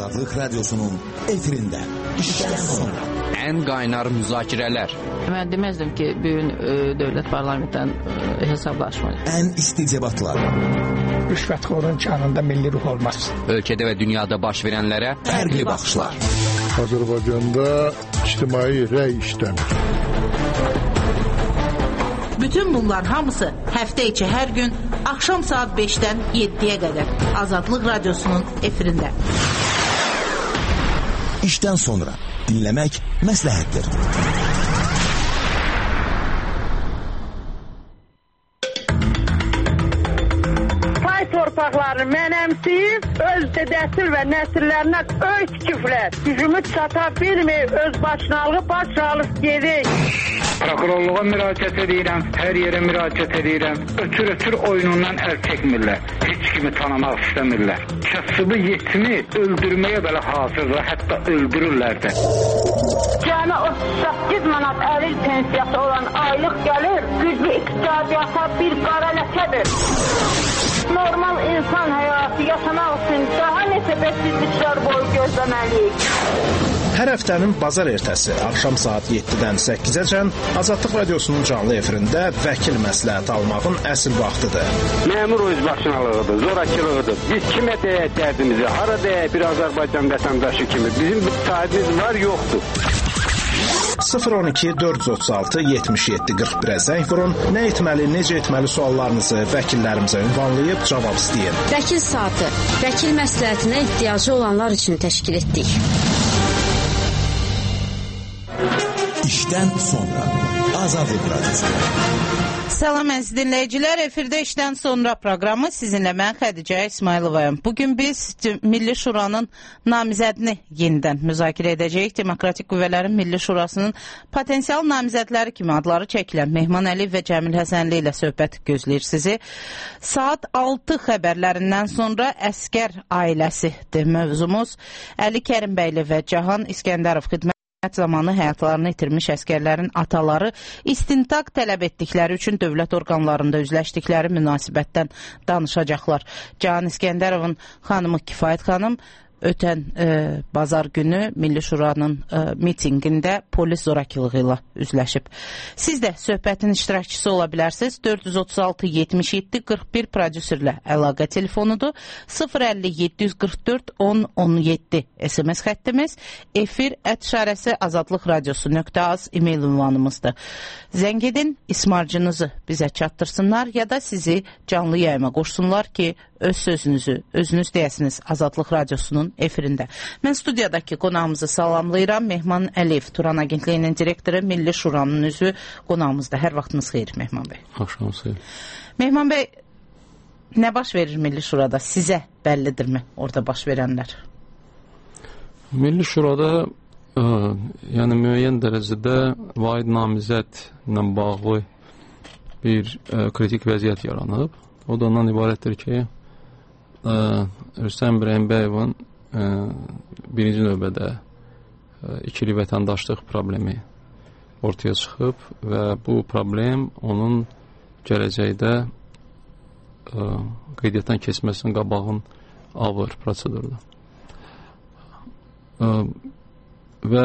Azadlıq Radyosu'nun efirində. İşdən sonra. Ən qaynar müzakirələr. Mən deməzdim ki, bugün dövlət parlamentdən hesablaşma. Ən isti debatlar. Rüşvətxorun canında milli ruh olmaz. Ölkədə və dünyada baş verənlərə fərqli baxışlar. Azərbaycanda ictimai rəy işləmir. Bütün bunlar hamısı həftə içi hər gün axşam saat 5-dən 7-yə qədər Azadlıq Radyosu'nun efirində. İşdən sonra dinləmək məsləhətdir. Pay torpaqlarını mənəmsiyib, öz dədəsil və nəsillərinə öz küflər. Gücümü çata bilməyib, öz başınalığı baş alıb gedik. Prokurorluğa müraciət edirəm, hər yerə müraciət edirəm. Ötür oyunundan əl çəkmirlər. Heç kimi tanımaq istəmirlər. Kasıbı yetimi öldürməyə belə hazırlar, hətta öldürürlər də. Cəmi 38 manat əril pensiyası olan aylıq gəlir, güclü iqtisadiyyata bir qara ləkədir. Normal insan həyatı yaşamaq üçün daha neçə bəsizliklər boyu gözləməliyik. Hər həftənin bazar ertəsi axşam saat 7-dən 8-əcən Azadlıq Radyosu'nun canlı efirində vəkil məsləhət almağın əsl vaxtıdır. Məmur özbaşınalığıdır, zorakılığıdır. Biz kimə deyək dərdimizi, hara deyək bir Azərbaycan vətəndaşı kimi. Bizim bir sahibimiz var, yoxdur. 012 436 77 41-ə zəng vurun. Nə etməli, necə etməli suallarınızı vəkillərimizə ünvanlayıb cavab istəyin. Vəkil saatı, vəkil məsləhətinə ehtiyacı olanlar üçün təşkil etdik. İşdən sonra Azadlıq Radyosu. Salam əziz dinləyicilər, efirdə işdən sonra proqramı sizinlə mən Xədicə İsmayılovayım. Bugün biz Milli Şuranın namizədini yenidən müzakirə edəcəyik. Demokratik Qüvvələrin Milli Şurasının potensial namizədləri kimi adları çəkilən Mehman Əliyev və Cəmil Həsənli ilə söhbət gözləyir sizi. Saat 6 xəbərlərindən sonra Əskər ailəsidir mövzumuz. Əli Kərimbəyli və Cahan İskəndərov xidmət zamanı həyatlarını itirmiş əskərlərin ataları istintaq tələb etdikləri üçün dövlət orqanlarında üzləşdikləri münasibətdən danışacaqlar. Cahan İskəndərovun xanımı Kifayət xanım ötən bazar günü Milli Şuranın mitingində polis zorakılığı ilə üzləşib. Siz də söhbətin iştirakçısı ola bilərsiniz. 436-77-41 prodüserlə əlaqə telefonudur. 050-744-10-17 SMS xəttimiz. Efir @azadlıqradiosu.az e-mail ünvanımızdır. Zəng edin, ismarcınızı bizə çatdırsınlar ya da sizi canlı yayıma qoşsunlar ki, öz sözünüzü özünüz deyəsiniz Azadlıq Radyosu'nun efirində. Mən studiyadakı qonağımızı salamlayıram. Mehman Əliyev, Turan Agentliyinin direktoru, Milli Şuranın üzvü qonağımızda. Hər vaxtınız xeyir Mehman bəy. Axşamınız xeyir. Mehman bəy, nə baş verir Milli Şurada? Sizə bəllidirmi orada baş verənlər? Milli Şurada yəni müəyyən dərəcədə vahid namizədlə bağlı bir kritik vəziyyət yaranıb. O da ondan ibarətdir ki, Rüstəm İbrahimbəyevin birinci növbədə ikili vətəndaşlıq problemi ortaya çıxıb və bu problem onun gələcəkdə qeydiyyatdan keçməsinin qabağın alır prosedurda. Və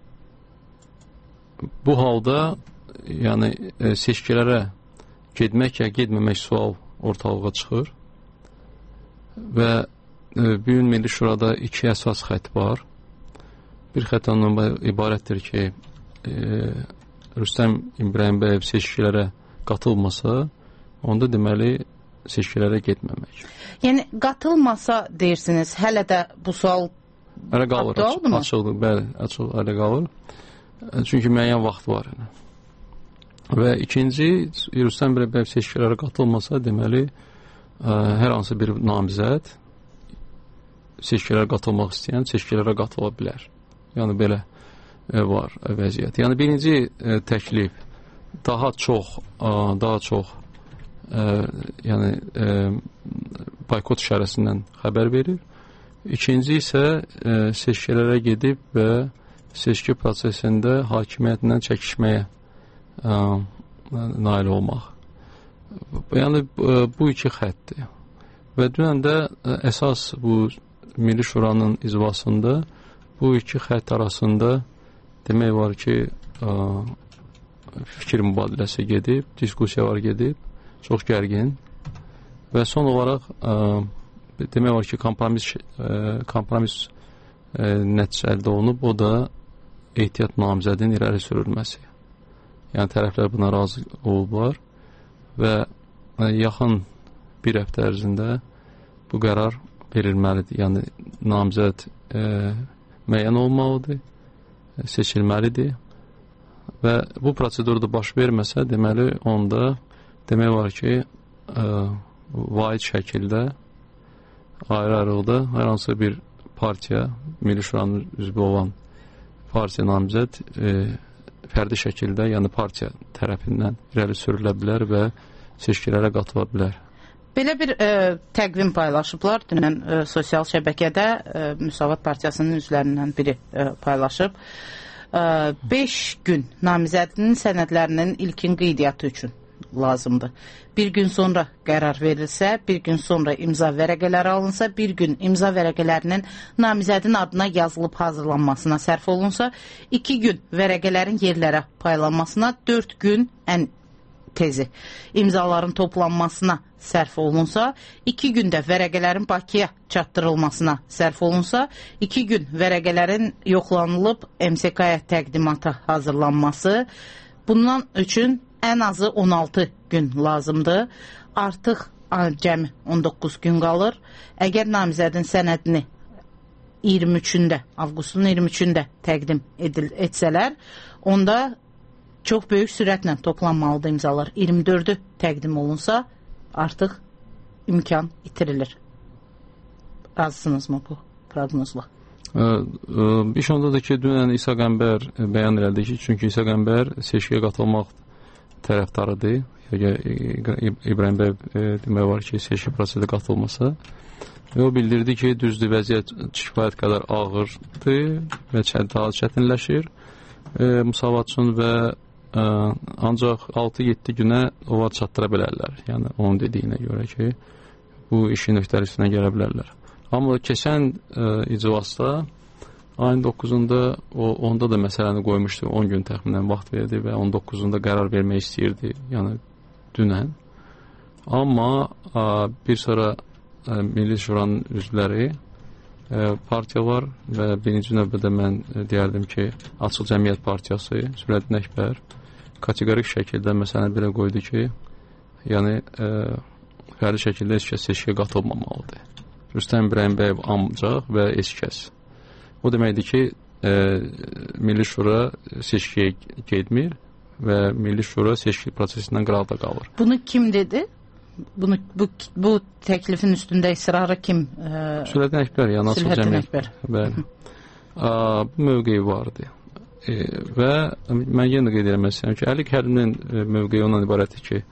bu halda yəni seçkilərə getmək ya getməmək sual ortalığa çıxır və bu gün Milli Şurada iki əsas xətt var. Bir xətt ondan ibarətdir ki, Rüstəm İbrahimbəyev seçkilərə qatılmasa, onda deməli seçkilərə getməmək. Yəni qatılmasa deyirsiniz, hələ də bu sual hələ qalır, açıqdır, bəli, açıq hələ qalır. Çünki müəyyən vaxt var. Yəni. Və ikinci, Rüstəm İbrahimbəyev seçkilərə qatılmasa, deməli, hər hansı bir namizəd seçkilərə qatılmaq istəyən seçkilərə qatıla bilər. Yəni, belə var vəziyyət. Yəni, birinci təklif daha çox yəni, boykot işarəsindən xəbər verir. İkinci isə seçkilərə gedib və seçki prosesində hakimiyyətindən çəkişməyə nail olmaq. Yəni, bu iki xəttdir. Və dünən də əsas bu Milli Şuranın iclasında bu iki xətt arasında demək var ki, fikir mübadiləsi gedib, diskusiyalar gedib, çox gərgin və son olaraq demək var ki, kompromis nəticə əldə olunub, o da ehtiyat namizədinin irəli sürülməsi. Yəni tərəflər buna razı olublar və yaxın bir həftə ərzində bu qərar verilməlidir. Yəni namizəd müəyyən olmalıdır, seçilməlidir və bu prosedurda baş verməsə, deməli onda demək var ki, vahid şəkildə ayrı-ayrılıqda hər hansı bir partiya, Milli Şuranın üzvü olan partiya namizəd fərdi şəkildə, yəni partiya tərəfindən irəli sürülə bilər və seçkilərə qatıla bilər. Belə bir təqvim paylaşıblar dünən sosial şəbəkədə, Müsavat Partiyasının üzvlərindən biri paylaşıb. 5 gün namizədinin sənədlərinin ilkin qeydiyyatı üçün lazımdır. Bir gün sonra qərar verilsə, bir gün sonra imza vərəqələri alınsa, bir gün imza vərəqələrinin namizədin adına yazılıb hazırlanmasına sərf olunsa, 2 gün vərəqələrin yerlərə paylanmasına, 4 gün ən tezi imzaların toplanmasına sərf olunsa, 2 gündə vərəqələrin Bakıya çatdırılmasına sərf olunsa, 2 gün vərəqələrin yoxlanılıb MSK-yə təqdimata hazırlanması, bundan üçün ən azı 16 gün lazımdır. Artıq cəmi 19 gün qalır. Əgər namizədin sənədini 23-də, avqustun 23-də təqdim etsələr, onda çox böyük sürətlə toplanmalıdır imzalar. 24-ü təqdim olunsa, artıq imkan itirilir. Razısınızmı bu proqnozla? İş ondadır ki, dünən İsa Qəmbər bəyan elədi ki, çünki İsa Qəmbər seçkiyə qatılmaq tərəfdarıdır. İbrahim bəy demək var ki, seçki prosesə qatılmasa və o bildirdi ki, düzdür, vəziyyət kifayət qədər ağırdır və daha çətinləşir Müsavat üçün və ancaq 6-7 günə onlar çatdıra bilərlər. Yəni onun dediyinə görə ki, bu işin öhdəlisinə gələ bilərlər. Amma keçən iclasda ayın 9-unda onda da məsələni qoymuşdu, 10 gün təxminən vaxt verdi və 19-unda qərar vermək istəyirdi, yəni dünən. Amma bir sonra Milli Şuranın üzvləri partiya var və birinci növbədə mən deyərdim ki, Açıq Cəmiyyət Partiyası, Zürəddin Əkbər kateqorik şəkildə məsələni belə qoydu ki, yəni fərdi şəkildə heç kəs seçkiyə qatılmamalıdır. Rüstəm İbrahimbəyev ancaq və heç kəs. O deməkdir ki, Milli Şura seçkiyə getmir və Milli Şura seçki prosesindən qıraqda qalır. Bunu kim dedi? Bu təklifin üstündə israrı kim? Zürəddin Əkbər, yəni Açıq Cəmiyyət. Bəli. Bu mövqeyi vardı. Və mən yenə də qeyd etmək istəyirəm ki, Əli Kəriminin mövqeyi ondan ibarətdir ki,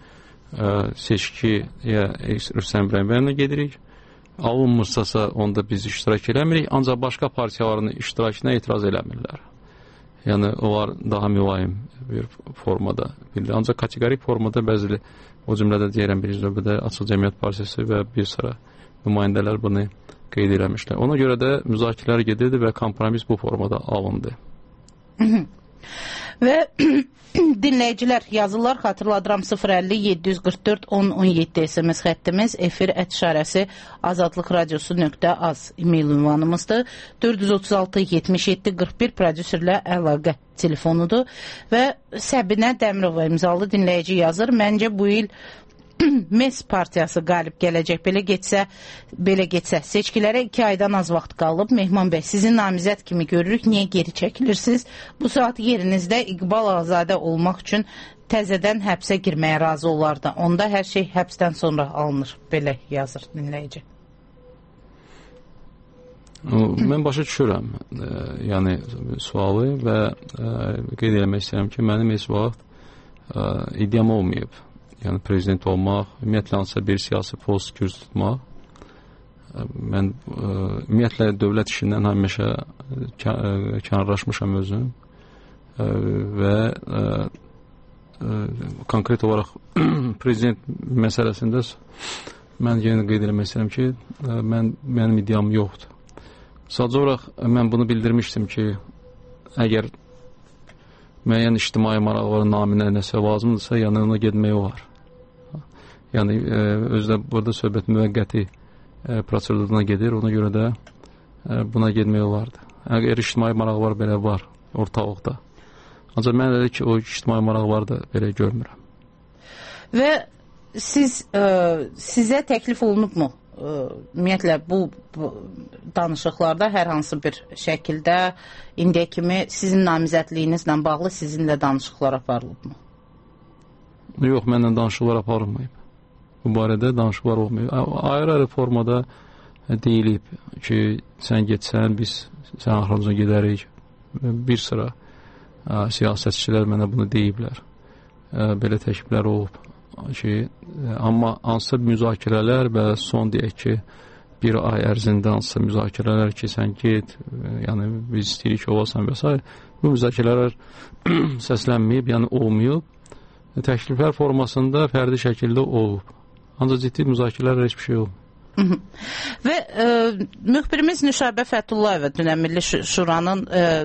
seçkiyə Rüstəm İbrahimbəyevlə gedirik. Alınmırsasa onda biz iştirak eləmirik, ancaq başqa partiyaların iştirakına etiraz eləmirlər. Yəni, onlar daha mülayim bir formada bilir. Ancaq kateqorik formada bəzi, o cümlədə deyirəm, birinci növbədə Açıq Cəmiyyət Partiyası və bir sıra nümayəndələr bunu qeyd eləmişlər. Ona görə də müzakirələr gedirdi və kompromis bu formada alındı. Və dinləyicilər yazırlar, xatırladıram 050-744-1017 SMS xəttimiz, efir @şarəsi azadlıqradiosu.az e-mail ünvanımızdır. 436-77-41 prodüserlə əlaqə telefonudur və Səbinə Dəmirova imzalı dinləyici yazır. Məncə bu il MES partiyası qalib gələcək. Belə getsə, seçkilərə 2 aydan az vaxt qalıb. Mehman bəy, sizin namizəd kimi görürük, niyə geri çəkilirsiniz? Bu saat yerinizdə İqbal Azadə olmaq üçün təzədən həbsə girməyə razı olardı. Onda hər şey həbsdən sonra alınır. Belə yazır dinləyici. Mən başa düşürəm yəni sualı və qeyd etmək istəyirəm ki, mənim heç vaxt iddiam olmayıb. Yəni prezident olmaq, ümumiyyətlə hansısa bir siyasi post güc tutmaq. Mən ümumiyyətlə dövlət işindən həmişə kənarlaşmışam özüm və konkret olaraq prezident məsələsində mən yenə qeyd etmək istəyirəm ki, mənim iddiam yoxdur. Sadəcə olaraq mən bunu bildirmişdim ki, əgər müəyyən ictimai maraqların naminə nəsə lazımdırsa, yəni ona getmək olar. Yəni özdə burada söhbət müvəqqəti proseduruna gedir, ona görə də buna getmək olardı. Əgər ictimai maraqlar belə var ortalıqda. Ancaq mən elə ki, o ictimai maraqları da belə görmürəm. Və sizə təklif olunubmu? Ümumiyyətlə, bu danışıqlarda hər hansı bir şəkildə indiyə kimi sizin namizədliyinizlə bağlı sizinlə danışıqlar aparılıbmı? Yox, mənlə danışıqlar aparılmayıb. Bu barədə danışıqlar olmayıb. Ayrı-ayrı formada deyilib ki, sən getsən, biz sən arxamıza gedərik. Bir sıra siyasətçilər mənə bunu deyiblər. Belə təkliflər olub ki, amma hansısa müzakirələr və son deyək ki, bir ay ərzində hansısa müzakirələr ki, sən get, yəni biz istəyirik ki, olasan və s. Bu müzakirələr səslənməyib, yəni olmayıb. Təkliflər formasında fərdi şəkildə olub. Ancaq ciddi müzakirələr heç bir şey olub. Və müxbirimiz Nüşabə Fətullayeva dünən Milli Şuranın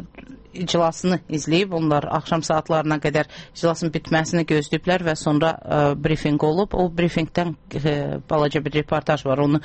iclasını izləyib. Onlar axşam saatlarına qədər iclasın bitməsini gözləyiblər və sonra briefing olub. O briefingdən balaca bir reportaj var. Onu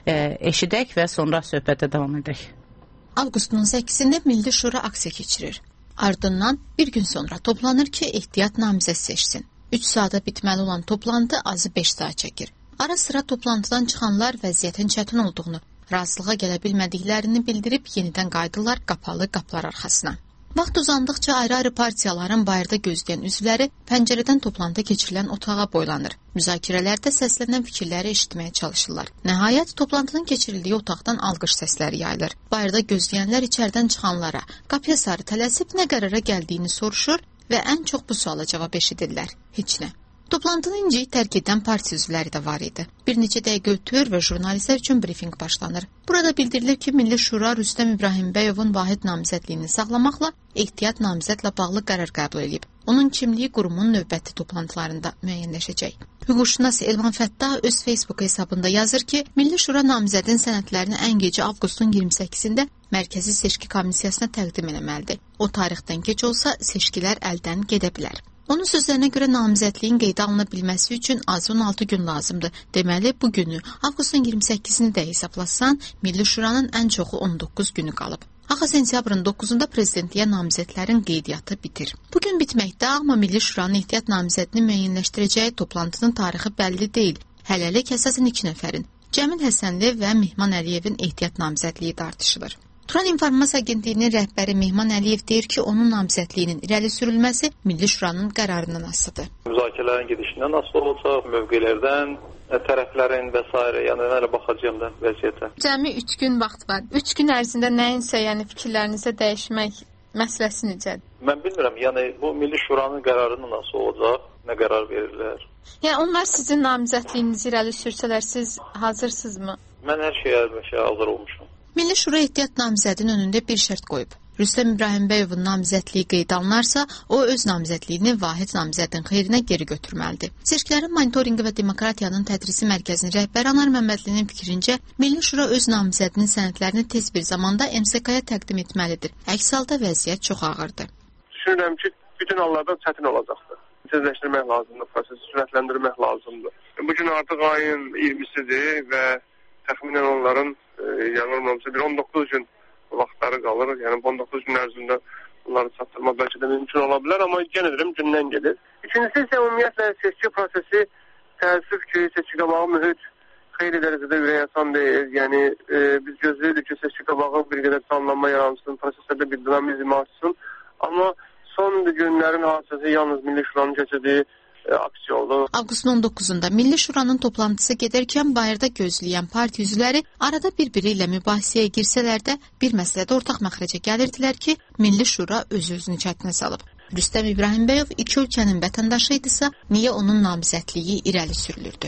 eşidək və sonra söhbətə davam edək. Avqustun 8-də Milli Şura aksiya keçirir. Ardından bir gün sonra toplanır ki, ehtiyat namizəd seçsin. 3 saata bitməli olan toplantı azı 5 saat çəkir. Ara sıra toplantıdan çıxanlar vəziyyətin çətin olduğunu, razılığa gələ bilmədiklərini bildirib yenidən qayıdırlar qapalı qapılar arxasına. Vaxt uzandıqca ayrı-ayrı partiyaların bayırda gözləyən üzvləri pəncərədən toplantı keçirilən otağa boylanır. Müzakirələrdə səslənən fikirləri eşitməyə çalışırlar. Nəhayət, toplantının keçirildiyi otaqdan alqış səsləri yayılır. Bayırda gözləyənlər içəridən çıxanlara, qapıya sarı tələsib nə qərara gəldiyini soruşur və ən çox bu suala cavab eşidirlər. Heç nə. Toplantını incəyi tərk edən partiya üzvləri də var idi. Bir neçə dəqiqə ötür və jurnalistlər üçün briefing başlanır. Burada bildirilir ki, Milli Şura Rüstəm İbrahimbəyovun vahid namizədliyini saxlamaqla ehtiyat namizədlə bağlı qərar qəbul edib. Onun kimliyi qurumun növbəti toplantılarında müəyyənləşəcək. Hüquqşünas Elvan Fəttah öz Facebook hesabında yazır ki, Milli Şura namizədin sənədlərini ən gecə avqustun 28-də Mərkəzi Seçki Komissiyasına təqdim etməlidir. O tarixdən keç olsa seçkilər əldən gedə bilər. Onun sözlərinə görə namizədliyin qeydə alına bilməsi üçün azı 16 gün lazımdır. Deməli, bu günü, avqustun 28-ni də hesablasan, Milli Şuranın ən çoxu 19 günü qalıb. Axı sentyabrın 9-da prezidentliyə namizədlərin qeydiyyatı bitir. Bugün bitməkdə, amma Milli Şuranın ehtiyat namizədini müəyyənləşdirəcəyi toplantının tarixi bəlli deyil. Hələlik əsasən 2 nəfərin, Cəmil Həsənli və Mehman Əliyevin ehtiyat namizədliyi tartışılır. Turan İnformasiya Agentliyinin rəhbəri Mehman Əliyev deyir ki, onun namizədliyinin irəli sürülməsi Milli Şuranın qərarından asılıdır. Müzakirələrin gedişindən asılı olacaq, mövqelərdən, tərəflərin və s. yəni hələ baxacağım da vəziyyətə. Cəmi 3 gün vaxt var. 3 gün ərzində nəyinsə, yəni fikirlərinizə dəyişmək məsələsi necədir? Mən bilmirəm, yəni bu Milli Şuranın qərarından asılı olacaq, nə qərar verirlər. Yəni onlar sizin namizədliyinizi irəli sürsələr, siz hazırsınızmı? Mən hər şeyə hazır olmuşam. Milli Şura ehtiyat namizədin önündə bir şərt qoyub. Rüstəm İbrahimbəyovun namizədliyi qeydə alınarsa, o öz namizədliyini vahid namizədin xeyrinə geri götürməlidir. Seçkilərin monitorinqi və demokratiyanın tədrisi mərkəzinin rəhbəri Anar Məmmədlinin fikrincə, Milli Şura öz namizədinin sənədlərini tez bir zamanda MSK-ya təqdim etməlidir. Əks halda vəziyyət çox ağırdır. Düşünürəm ki, bütün hallarda çətin olacaqdır. Tezləşdirmək lazımdır, prosesi sürətləndirmək lazımdır. Bugün artıq ayın 20-sidir və təxminən onların yanılmamsa bir 19 gün vaxtları qalır. Yəni 19 gün ərzində bunları çatdırmaq bəlkə də mümkün ola bilər, amma yenə deyirəm gündən gelir. İkincisi isə ümumiyyətlə seçki prosesi təəssüf ki, seçki qabağı mühit xeyli dərəcədə ürəkaçan deyil. Yəni biz gözləyirik ki, seçki qabağı bir qədər canlanma yaransın, prosesdə bir dinamizm artsın. Amma son günlərin hadisəsi yalnız Milli Şuranın keçirdiyi aksiya oldu. Avqustun 19-da Milli Şuranın toplantısı gedərkən bayırda gözləyən partiya üzvləri arada bir-biri ilə mübahisəyə girsələr də bir məsələdə ortaq məxrəcə gəlirdilər ki, Milli Şura öz-özünü çətinə salıb. Rüstəm İbrahimbəyov iki ölkənin vətəndaşı idisə, niyə onun namizədliyi irəli sürülürdü?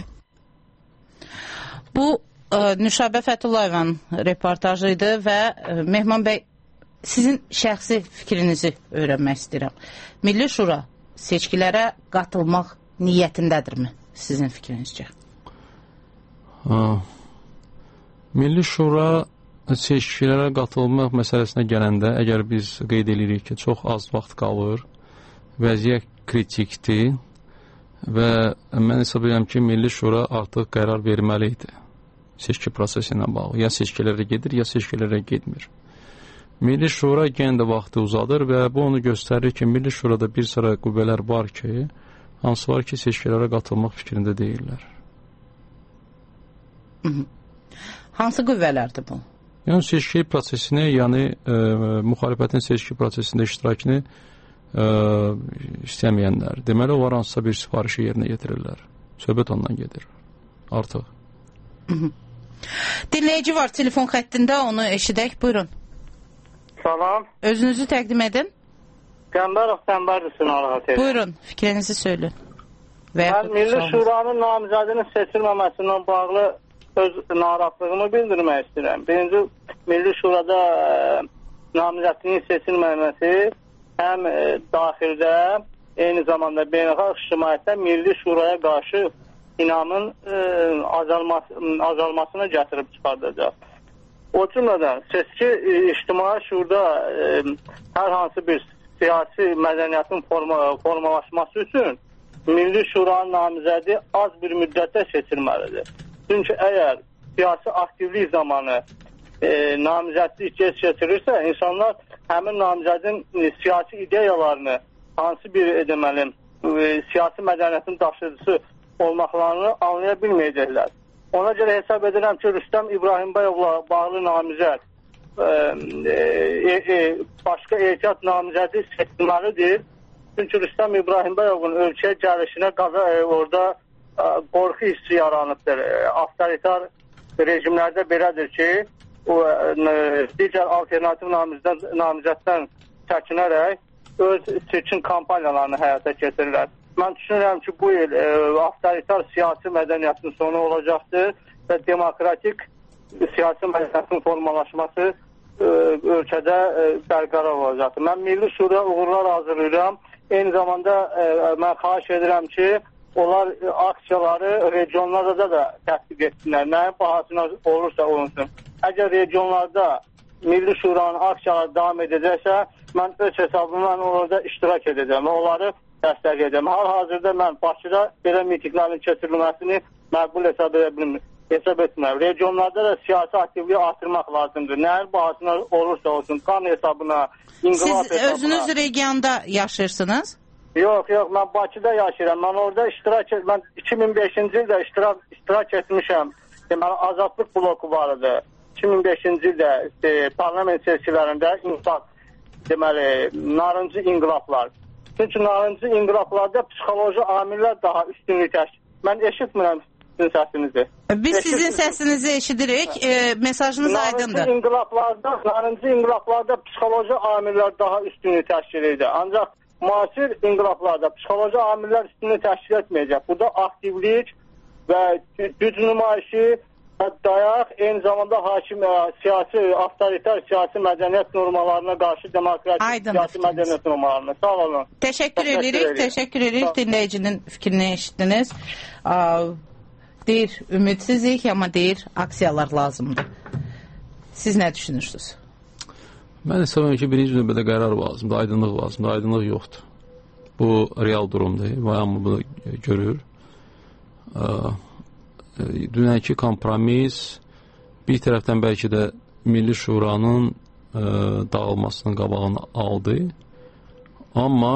Bu Nüşabə Fətullayevin reportajı idi və Mehman bəy, sizin şəxsi fikrinizi öyrənmək istəyirəm. Milli Şura seçkilərə qatılmaq niyyətindədirmi sizin fikrinizcə? Milli Şura Seçkilərə qatılmaq məsələsinə gələndə, əgər biz qeyd edirik ki, çox az vaxt qalır, vəziyyət kritikdir və mən hesab edirəm ki, Milli Şura artıq qərar verməli idi seçki prosesi ilə bağlı. Ya seçkilərə gedir, ya seçkilərə getmir. Milli Şura yenə də vaxtı uzadır və bu onu göstərir ki, Milli Şurada bir sıra qüvvələr var ki, hansı var ki, seçkilərə qatılmaq fikrində deyirlər. Hansı qüvvələrdir bu? Yəni, seçki prosesini, yəni müxalifətin seçki prosesində iştirakını istəməyənlər. Deməli, onlar hansısa bir sifarişi yerinə yetirirlər. Söhbət ondan gedir. Artıq. Dinləyici var telefon xəttində, onu eşidək. Buyurun. Salam. Özünüzü təqdim edin. Qəmbərov Qəmbərdisin narahat edin. Buyurun, fikrinizi söyləyin. Mən Milli Şuranın namizədinin seçilməməsindən bağlı öz narahatlığımı bildirmək istəyirəm. Birinci, Milli Şurada namizədinin seçilməməsi həm daxildə, eyni zamanda beynəlxalq ictimaiyyətdə Milli Şuraya qarşı inamın azalmasına gətirib çıxardacaq. O cümlədən seçki ictimai şuurda hər hansı bir siyasi mədəniyyətin formalaşması üçün Milli Şuranın namizədi az bir müddətdə seçilməlidir. Çünki əgər siyasi aktivlik zamanı namizədlik geç getirirsə, insanlar həmin namizədin siyasi ideyalarını, hansı bir deməli, siyasi mədəniyyətin daşıyıcısı olmaqlarını anlaya bilməyəcəklər. Ona görə hesab edirəm ki, Rüstəm İbrahimbayevlə bağlı namizəd başqa ehtiyat namizədi seçilməlidir. Çünki Rüstəm İbrahimbayevin ölkəyə gəlişinə orada qorxu hissi yaranıbdır. Avtoritar rejimlərdə belədir ki, digər alternativ namizəddən çəkinərək öz seçim kampanyalarını həyata keçirirlər. Mən düşünürəm ki, bu il avtoritar siyasi mədəniyyətin sonu olacaqdır və demokratik siyasi mədəniyyətin formalaşması ölkədə bərqərar olacaqdır. Mən Milli Şura uğurlar hazırlayıram. Eyni zamanda mən xahiş edirəm ki, onlar aksiyaları regionlarda da tətbiq etsinlər. Nəyin bahasına olursa olunsun. Əgər regionlarda Milli Şuranın aksiyaları davam edəcəksə, mən öz hesabımdan orada iştirak edəcəm və onları dəstək edəm. Hal-hazırda mən Bakıda belə mitinglərin keçirilməsini məqbul hesab etmirəm. Regionlarda da siyasi aktivliyi artırmaq lazımdır. Nəyin bahasına olursa olsun, qan hesabına, inqilab hesabına. Siz özünüz regionda yaşayırsınız? Yox, mən Bakıda yaşayıram. Mən orada mən 2005-ci ildə iştirak etmişəm. Deməli, Azadlıq bloku var idi. 2005-ci ildə parlament seçkilərində deməli, narıncı inqilablar. Çünki narıncı inqilablarda psixoloji amillər daha üstünlük təşkil. Mən eşitmirəm sizin səsinizi. Biz sizin səsinizi eşidirik. Mesajınız aydındır. Narıncı inqilablarda psixoloji amillər daha üstünlük təşkil edir. Ancaq müasir inqilablarda psixoloji amillər üstünlük təşkil etməyəcək. Burada aktivlik və güc nümayişi və dayaq, eyni zamanda hakim siyasi, avtoritar siyasi mədəniyyət normalarına qarşı demokratik siyasi mədəniyyət normalarına. Sağ olun. Təşəkkür edirik. Dinləyicinin fikrini eşitdiniz. Deyir, ümidsizlik, amma deyir, aksiyalar lazımdır. Siz nə düşünürsünüz? Mən hesab edirəm ki, birinci növbədə qərar lazımdır, aydınlıq lazımdır. Aydınlıq yoxdur. Bu real durumdur. Bayan bunu görür. Dünənki kompromis bir tərəfdən bəlkə də Milli Şuranın dağılmasının qabağını aldı. Amma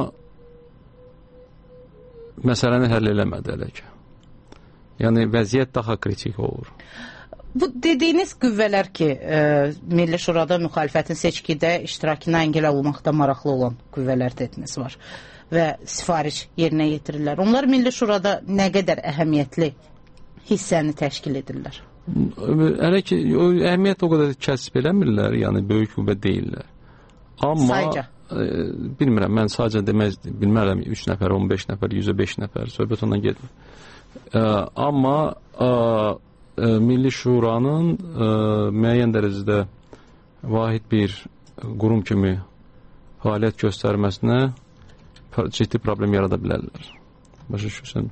məsələni həll eləmədi hələ ki. Yəni, vəziyyət daha kritik olur. Bu dediyiniz qüvvələr ki, Milli Şurada müxalifətin seçkidə iştirakına əngəl olmaqda maraqlı olan qüvvələr dediniz var və sifariş yerinə yetirirlər. Onlar Milli Şurada nə qədər əhəmiyyətli hissəni təşkil edirlər? Hələ ki, əhəmiyyət o qədər kəsb eləmirlər, yəni böyük qüvvə deyirlər. Amma, sayca? Bilmirəm, mən sadəcə bilmərəm 3 nəfər, 15 nəfər, 105 nəfər, söhbət ondan gedir. Amma Milli Şuranın müəyyən dərəcədə vahid bir qurum kimi fəaliyyət göstərməsinə ciddi problem yarada bilərlər. Başa düşürsən?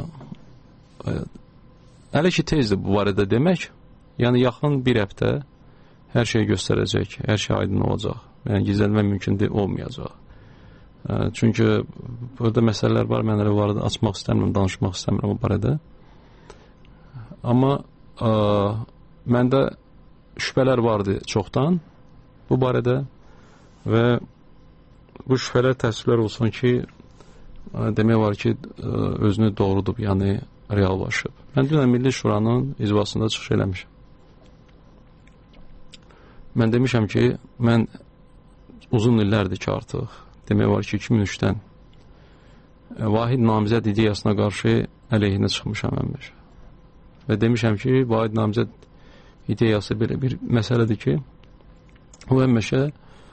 Hələ ki tezdir bu barədə demək. Yəni yaxın bir həftə hər şeyi göstərəcək, hər şey aydın olacaq. Yəni gizlənmək mümkün olmayacaq. Çünki burada məsələlər var, mən elə var açmaq istəmirəm, danışmaq istəmirəm o barədə. Amma məndə şübhələr vardı çoxdan bu barədə və bu şübhələr təəssüflər olsun ki, demək var ki, özünü doğrudub, yəni reallaşıb. Mən dünən Milli Şuranın iclasında çıxış eləmişəm. Mən demişəm ki, mən uzun illərdir ki artıq, demək var ki, 2003-dən vahid namizəd ideyasına qarşı əleyhinə çıxmışam həmişə. Və demişəm ki, vahid namizəd ideyası belə bir məsələdir ki, o həmişə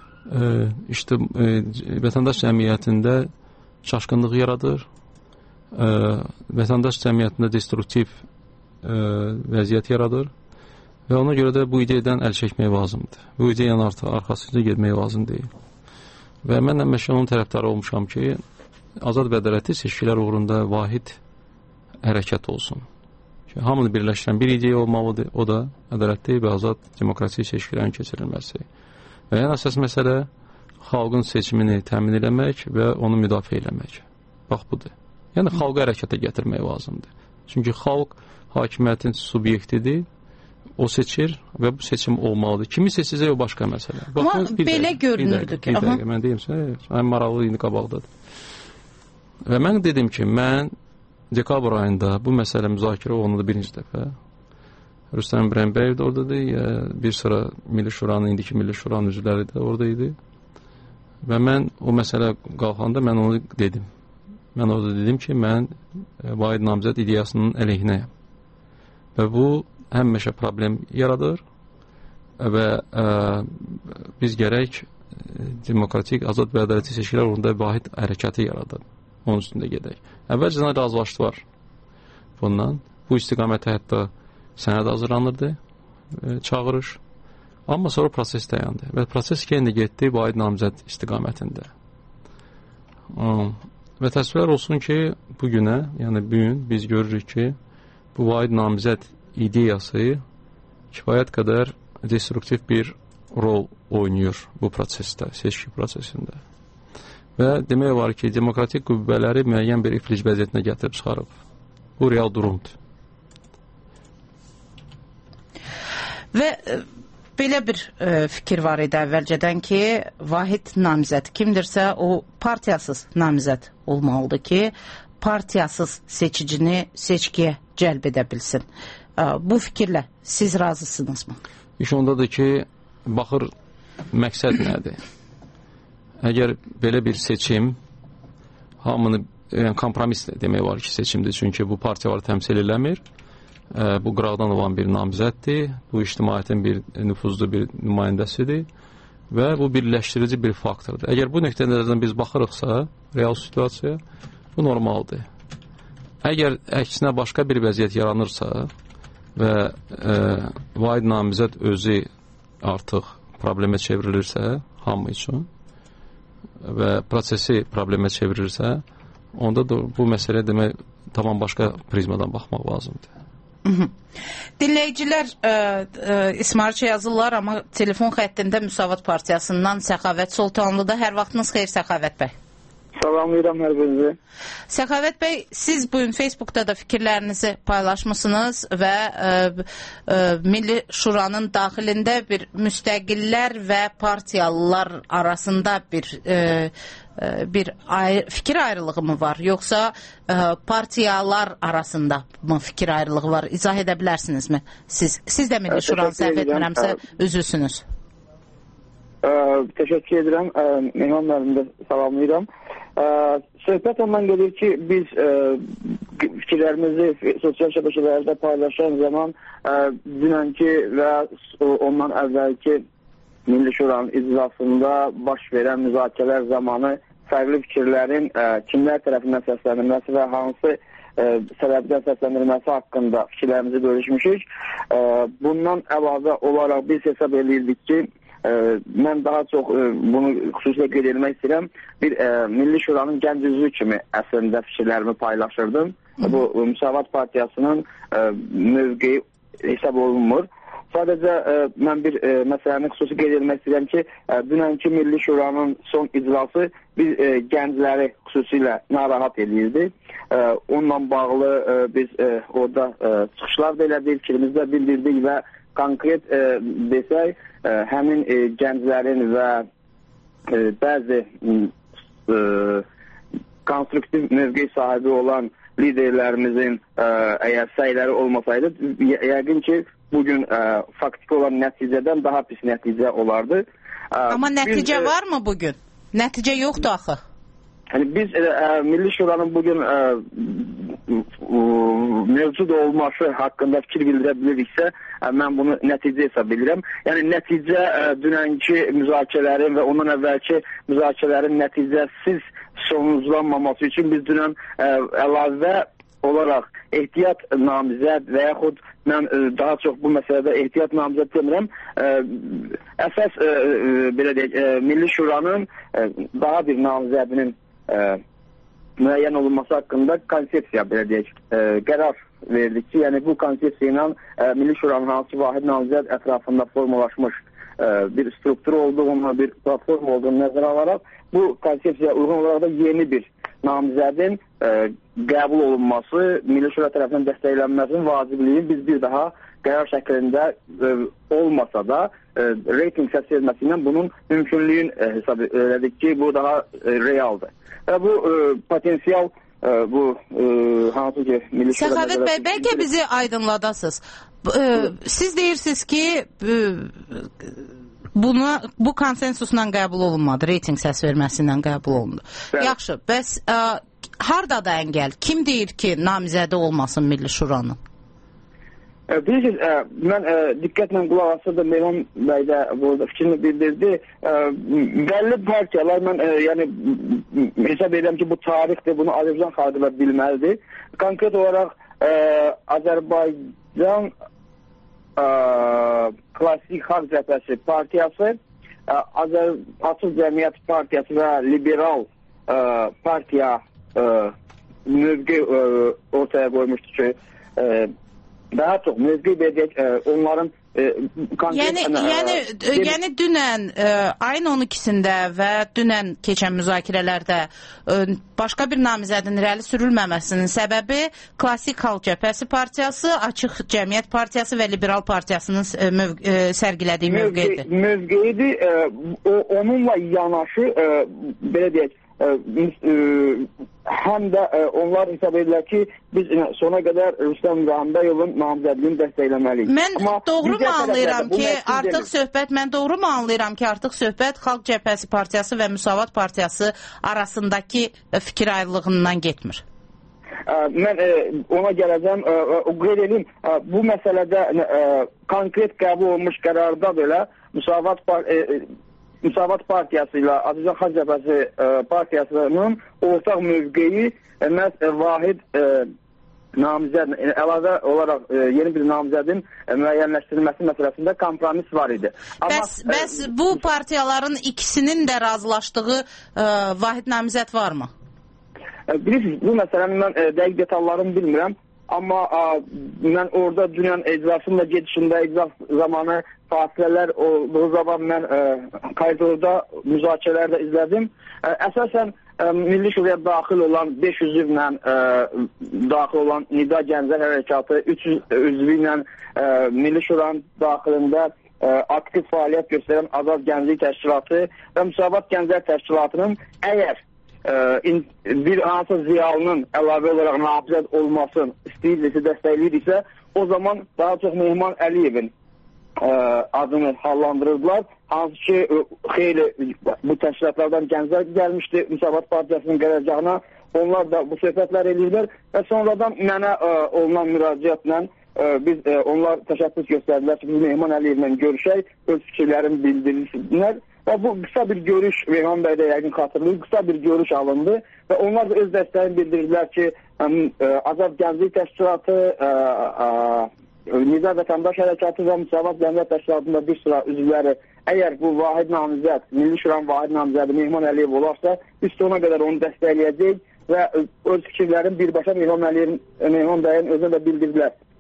vətəndaş cəmiyyətində çaşqınlıq yaradır, vətəndaş cəmiyyətində destruktiv vəziyyət yaradır və ona görə də bu ideyadan əl çəkmək lazımdır. Bu ideyanın arxasınca getmək lazım deyil. Və mən həmişə onun tərəfdarı olmuşam ki, azad və ədalətli seçkilər uğrunda vahid hərəkət olsun. Hamını birləşdirən bir ideya olmalıdır, o da ədalətli və azad demokratik seçkilərin keçirilməsi. Və ən əsas məsələ xalqın seçimini təmin eləmək və onu müdafiə eləmək. Bax, budur. Yəni, xalqı hərəkətə gətirmək lazımdır. Çünki xalq hakimiyyətin subyektidir, o seçir və bu seçim olmalıdır. Kimi seçəcək o başqa məsələ. Amma belə görünürdü ki. Bir dəqiqə, mən deyim sizə, ən maraqlı indi qabaqdadır. Və mən dedim ki, mən dekabr ayında bu məsələ müzakirə olundu birinci dəfə. Rüstəm İbrahimbəyev də oradadır, bir sıra Milli Şuranın, indiki Milli Şuranın üzvləri də oradaydı. Və mən o məsələ qalxanda mən onu dedim. Mən orada dedim ki, mən vahid namizəd ideyasının əleyhinəyəm. Və bu həmişə problem yaradır və biz gərək demokratik, azad və ədalətli seçkilər uğrunda vahid hərəkəti yaradıb. Onun üstündə gedək. Əvvəlcədən razılaşdılar bundan. Bu istiqamətə hətta sənəd hazırlanırdı, çağırış. Amma sonra proses dayandı. Və proses yenə getdi vahid namizəd istiqamətində. Və təəssüflər olsun ki, bugünə, yəni bugün biz görürük ki, bu vahid namizəd ideyası kifayət qədər destruktiv bir rol oynayır bu prosesdə, seçki prosesində. Və demək var ki, demokratik qüvvələri müəyyən bir iflic vəziyyətinə gətirib çıxarıb. Bu real durumdur. Və belə bir fikir var idi əvvəlcədən ki, vahid namizəd kimdirsə, o partiyasız namizəd olmalıdır ki, partiyasız seçicini seçkiyə cəlb edə bilsin. Bu fikirlə siz razısınızmı? İş ondadır ki, baxır məqsəd nədir? Əgər belə bir seçim hamını, yəni kompromis demək var ki, seçimdir. Çünki bu partiyaları təmsil eləmir. Bu qıraqdan olan bir namizəddir. Bu ictimaiyyətin bir nüfuzlu bir nümayəndəsidir. Və bu birləşdirici bir faktordur. Əgər bu nöqtələrdən biz baxırıqsa, real situasiyaya, bu normaldır. Əgər əksinə başqa bir vəziyyət yaranırsa və vahid namizəd özü artıq problemə çevrilirsə, hamı üçün, və prosesi problemə çevirirsə, onda da bu məsələ demək tamam başqa prizmadan baxmaq lazımdır. Dinləyicilər İsmail yazırlar, amma telefon xəttində Müsavat Partiyasından Səxavət Sultanlıda. Hər vaxtınız xeyir Səxavət bəy. Salamlayıram hər birinizi. Səxavət bəy, siz bugün Facebookda da fikirlərinizi paylaşmışsınız və Milli Şuranın daxilində bir müstəqillər və partiyalılar arasında bir fikir ayrılığı mı var, yoxsa partiyalar arasında mı fikir ayrılığı var? İzah edə bilərsinizmi? Siz də Milli Şuranı səhv etmirəmsə üzvsünüz. Təşəkkür edirəm. Mehman müəllim də salamlayıram. Söhbət ondan gedir ki, biz fikirlərimizi sosial şəbəkələrdə paylaşan zaman dünənki və ondan əvvəlki Milli Şuranın iclasında baş verən müzakirələr zamanı fərqli fikirlərin kimlər tərəfindən səslənilməsi və hansı səbəbdən səslənilməsi haqqında fikirlərimizi bölüşmüşük. Bundan əlavə olaraq biz hesab edirdik ki, mən daha çox bunu xüsusilə qeyd etmək istəyirəm. Bir Milli Şuranın gənc üzvü kimi əslində fikirlərimi paylaşırdım. Bu Müsavat Partiyasının mövqeyi hesab olunmur. Sadəcə mən bir məsələni xüsusi qeyd etmək istəyirəm ki, dünənki Milli Şuranın son icrası biz gəncləri xüsusilə narahat edirdi. Onunla bağlı biz orada çıxışlar da elədik, fikrimizi də bildirdik və konkret desək, həmin gənclərin və bəzi konstruktiv mövqe sahibi olan liderlərimizin əgər səyləri olmasaydı, yəqin ki, bugün faktiki olan nəticədən daha pis nəticə olardı. Amma nəticə varmı bugün? Nəticə yoxdur axı. Yəni biz Milli Şuranın bugün mövcud olması haqqında fikir bildirə biliriksə, mən bunu nəticə hesab edirəm. Yəni nəticə dünənki müzakirələrin və ondan əvvəlki müzakirələrin nəticəsiz sonuclanmaması üçün biz dünən əlavə olaraq ehtiyat namizəd və yaxud mən daha çox bu məsələdə ehtiyat namizəd demirəm. Əsas belə deyək, Milli Şuranın daha bir namizədinin müəyyən olunması haqqında konsepsiya belə deyək, qərar verdik ki, yəni bu konsepsiya ilə Milli Şuranın hansı vahid namizəd ətrafında formalaşmış bir struktur olduğunu, bir platform olduğunu nəzərə alaraq bu konsepsiya uyğun olaraq da yeni bir namizədin qəbul olunması, Milli Şura tərəfindən dəstəklənməsinin vacibliyi biz bir daha qərar şəklində olmasa da reyting səs verməsi ilə bunun mümkünlüyün hesab elədik ki, bu daha realdır. Və bu potensial bu hansı ki Milli Şura... Səxavət bəy, bəlkə bizi aydınladasınız. Siz deyirsiniz ki, bu konsensusla qəbul olunmadı, reyting səs verməsindən qəbul olundu. Bəli. Yaxşı, bəs hardadır əngəl? Kim deyir ki, namizədə olmasın Milli Şuranın? Bilirsiniz, mən diqqətlə qulaq asırdım, Meyran bəy də burada fikrini bildirdi. Bəlli partiyalar, mən yəni hesab edirəm ki, bu tarixdir, bunu Azərbaycan xalqı da bilməlidir. Konkret olaraq Azərbaycan Klasik Xalq Cəbhəsi partiyası, Açıq Cəmiyyət partiyası və Liberal partiya mövqe ortaya qoymuşdu ki, daha çox mövqe verəcək onların Yəni dünən ayın 12-sində və dünən keçən müzakirələrdə başqa bir namizədin irəli sürülməməsinin səbəbi Klasik Xalq Cəbhəsi partiyası, Açıq Cəmiyyət partiyası və Liberal partiyasının sərgilədiyi mövqedir. Mövqeyidir. Onunla yanaşı belə deyək, həm də onlar hesab edirlər ki, biz sona qədər Rüstəm İbrahimbəyyovun namizədliyini dəstəkləməliyik. Mən doğru mu anlayıram ki, artıq söhbət Xalq Cəbhəsi partiyası və Müsavat partiyası arasındakı fikir ayrılığından getmir? Mən ona gələcəm, qeyd edeyim, bu məsələdə konkret qəbul olunmuş qərarda belə Müsavat partiyası ilə Azərbaycan Xalq Cəbhəsi partiyasının ortaq mövqeyi məhz vahid namizəd, əlavə olaraq yeni bir namizədin müəyyənləşdirilməsi məsələsində kompromis var idi. Bəs bu partiyaların ikisinin də razılaşdığı vahid namizəd varmı? Bilirsiniz, bu məsələnin mən dəqiq detallarını bilmirəm. Amma mən orada dünən iclasın da gedişində iclas zamanı fasilələr olduğu zaman mən koridorda müzakirələr də izlədim. Əsasən Milli Şuraya daxil olan 500 üzvlə daxil olan Nida Gənclər Hərəkatı, 300 üzvü ilə Milli Şuranın daxilində aktiv fəaliyyət göstərən Azad Gənclik Təşkilatı və Müsavat Gənclər Təşkilatının əgər bir hansı ziyalının əlavə olaraq namizəd olmasın istəyirsə, dəstəkləyirsə, o zaman daha çox Mehman Əliyevin adını hallandırırdılar. Hansı ki, xeyli bu təşkilatlardan gənclər gəlmişdi Müsavat Partiyasının qərargahına. Onlar da bu söhbətlər edirlər və sonradan mənə olunan müraciətlə onlar təşəbbüs göstərdilər ki, biz Mehman Əliyevlə görüşək, öz fikirlərini bildirirsinlər. Və bu qısa bir görüş, Reyhan bəy də yəqin xatırlayır, qısa bir görüş alındı və onlar da öz dəstəyini bildirdilər ki, Azad Gənclik Təşkilatı, Nizam Vətəndaş Hərəkatı və Müsavat Gənclər Təşkilatında bir sıra üzvləri, əgər bu vahid namizəd, Milli Şuranın vahid namizədi Mehman Əliyev olarsa, biz sona qədər onu dəstəkləyəcəyik və öz fikirlərini birbaşa Mehman bəyin özünə də bildirdilər.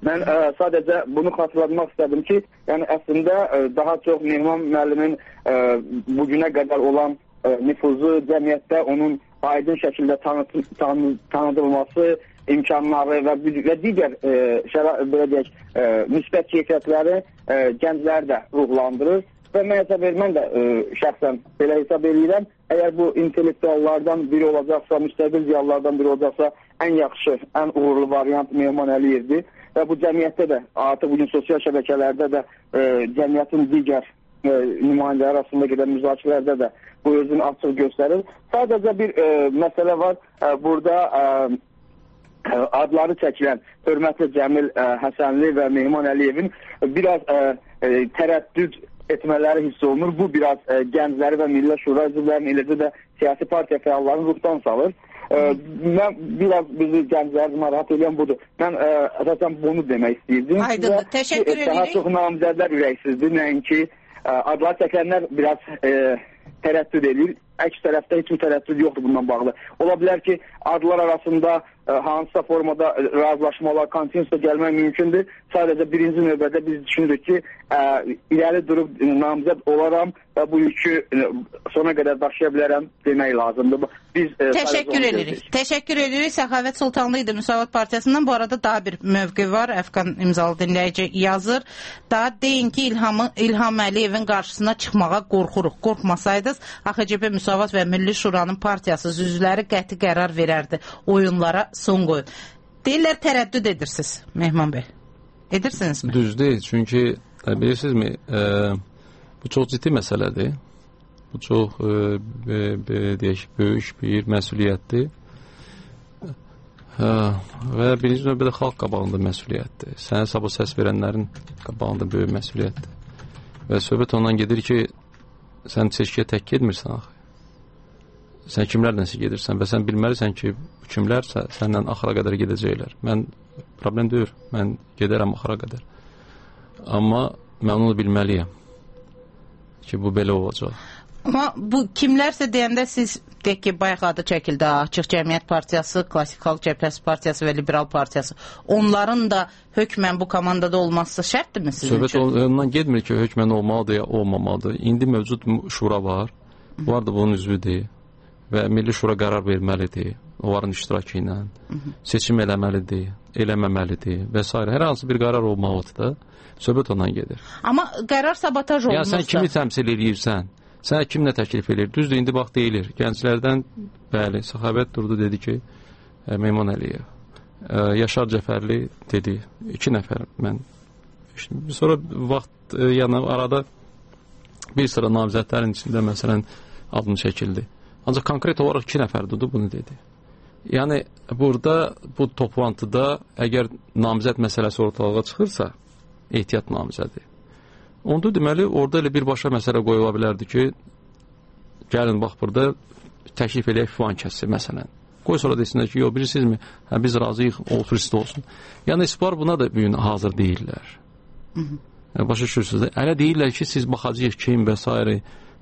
Mən sadəcə bunu xatırlatmaq istədim ki, yəni əslində daha çox Mehman müəllimin bugünə qədər olan nüfuzu cəmiyyətdə onun aydın şəkildə tanıdılması imkanları və digər belə deyək, müsbət keyfiyyətləri gəncləri də ruhlandırır və mən də şəxsən belə hesab edirəm, əgər bu intellektuallardan biri olacaqsa, müstəqil ziyalılardan biri olacaqsa, ən yaxşı, ən uğurlu variant Mehman Əliyevdir və bu cəmiyyətdə də, artıq bugün sosial şəbəkələrdə də cəmiyyətin digər nümayəndələri arasında gedən müzakirələrdə də bu özünü açıq göstərir. Sadəcə bir məsələ var, burada adları çəkilən hörmətli Cəmil Həsənli və Mehman Əliyevin biraz tərəddüd etmələri hiss olunur. Bu biraz gəncləri və Milli Şura üzvlərinin, eləcə də siyasi partiya fəallarını ruhdan salır. Mən biraz bizi gəncləri narahat edən budur. Mən əsasən bunu demək istəyirdim. Aydındır, təşəkkür edirik. Daha çox namizədlər ürəksizdir, nəinki adlar çəkilənlər biraz tərəddüd edir. Əks tərəfdə heç bir tərəddüd yoxdur bundan bağlı. Ola bilər ki, adlar arasında hansısa formada razılaşmalar, konsensusa gəlmək mümkündür. Sadəcə birinci növbədə biz düşünürük ki, irəli durub namizəd olaram və bu yükü sona qədər daşıya bilərəm demək lazımdır. Təşəkkür edirik. Təşəkkür edirik. Səxavət Sultanlı idi Müsavat Partiyasından. Bu arada daha bir mövqe var. Əfqan imzalı dinləyici yazır. Daha deyin ki, İlham Əliyevin qarşısına çıxmağa qorxuruq. Qorxmasaydınız, AXCP Müsavat və Milli Şuranın partiyası üzvləri qəti qərar verərdi. Oyunlara son qoyun. Deyirlər, tərəddüd edirsiniz, Mehman bəy. Edirsinizmi? Düz deyil, çünki bilirsinizmi, bu çox ciddi məsələdir. Bu çox deyək, böyük bir məsuliyyətdir. Və birinci növbədə xalq qabağında məsuliyyətdir. Sənə sabah səs verənlərin qabağında böyük məsuliyyətdir. Və söhbət ondan gedir ki, sən seçkiyə tək gedmirsən axı. Sən kimlərlə gedirsən və sən bilməlisən ki, kimlər səndən axıra qədər gedəcəklər. Mən problem deyil, mən gedərəm axıra qədər. Amma mən onu bilməliyəm ki, bu belə olacaq. Amma bu kimlərsə deyəndə siz deyək ki, bayaq adı çəkildi, Açıq Cəmiyyət Partiyası, Klassik Xalq Cəbhəsi Partiyası və Liberal Partiyası. Onların da hökmən bu komandada olması şərtdirmi sizin üçün? Söhbət ondan gedmir ki, hökmən olmalıdır ya olmamalıdır. İndi mövcud şura var. Bunlar da bunun üzvüdür. Və Milli Şura qərar verməlidir, onların iştirakı ilə, seçim eləməlidir, eləməməlidir və s. Hər hansı bir qərar olmalıdır da, söhbət ondan gedir. Amma qərar sabotaj olunursa... Yəni, sən kimi təmsil edirsən, sənə kim nə təklif edir? Düzdür, indi bax deyilir, gənclərdən, bəli, Səxavət durdu, dedi ki, Mehman Əliyev, Yaşar Cəfərli dedi, 2 nəfər mən. Sonra vaxt, yəni arada bir sıra namizədlərin içində, məsələn, adını çəkildi. Ancaq konkret olaraq 2 nəfər durdu, bunu dedi. Yəni, burada, bu toplantıda, əgər namizəd məsələsi ortalığa çıxırsa, ehtiyat namizədi. Onda deməli, orada elə birbaşa məsələ qoyula bilərdi ki, gəlin, bax, burada təklif eləyək filan kəsi, məsələn. Qoy sonra desinlər ki, yox, bilirsizmi, biz razıyıq, o turist olsun. Yəni, İSPAR buna da bir gün hazır deyirlər. Başa düşürsünüz, elə deyirlər ki, siz baxacaq kim və s.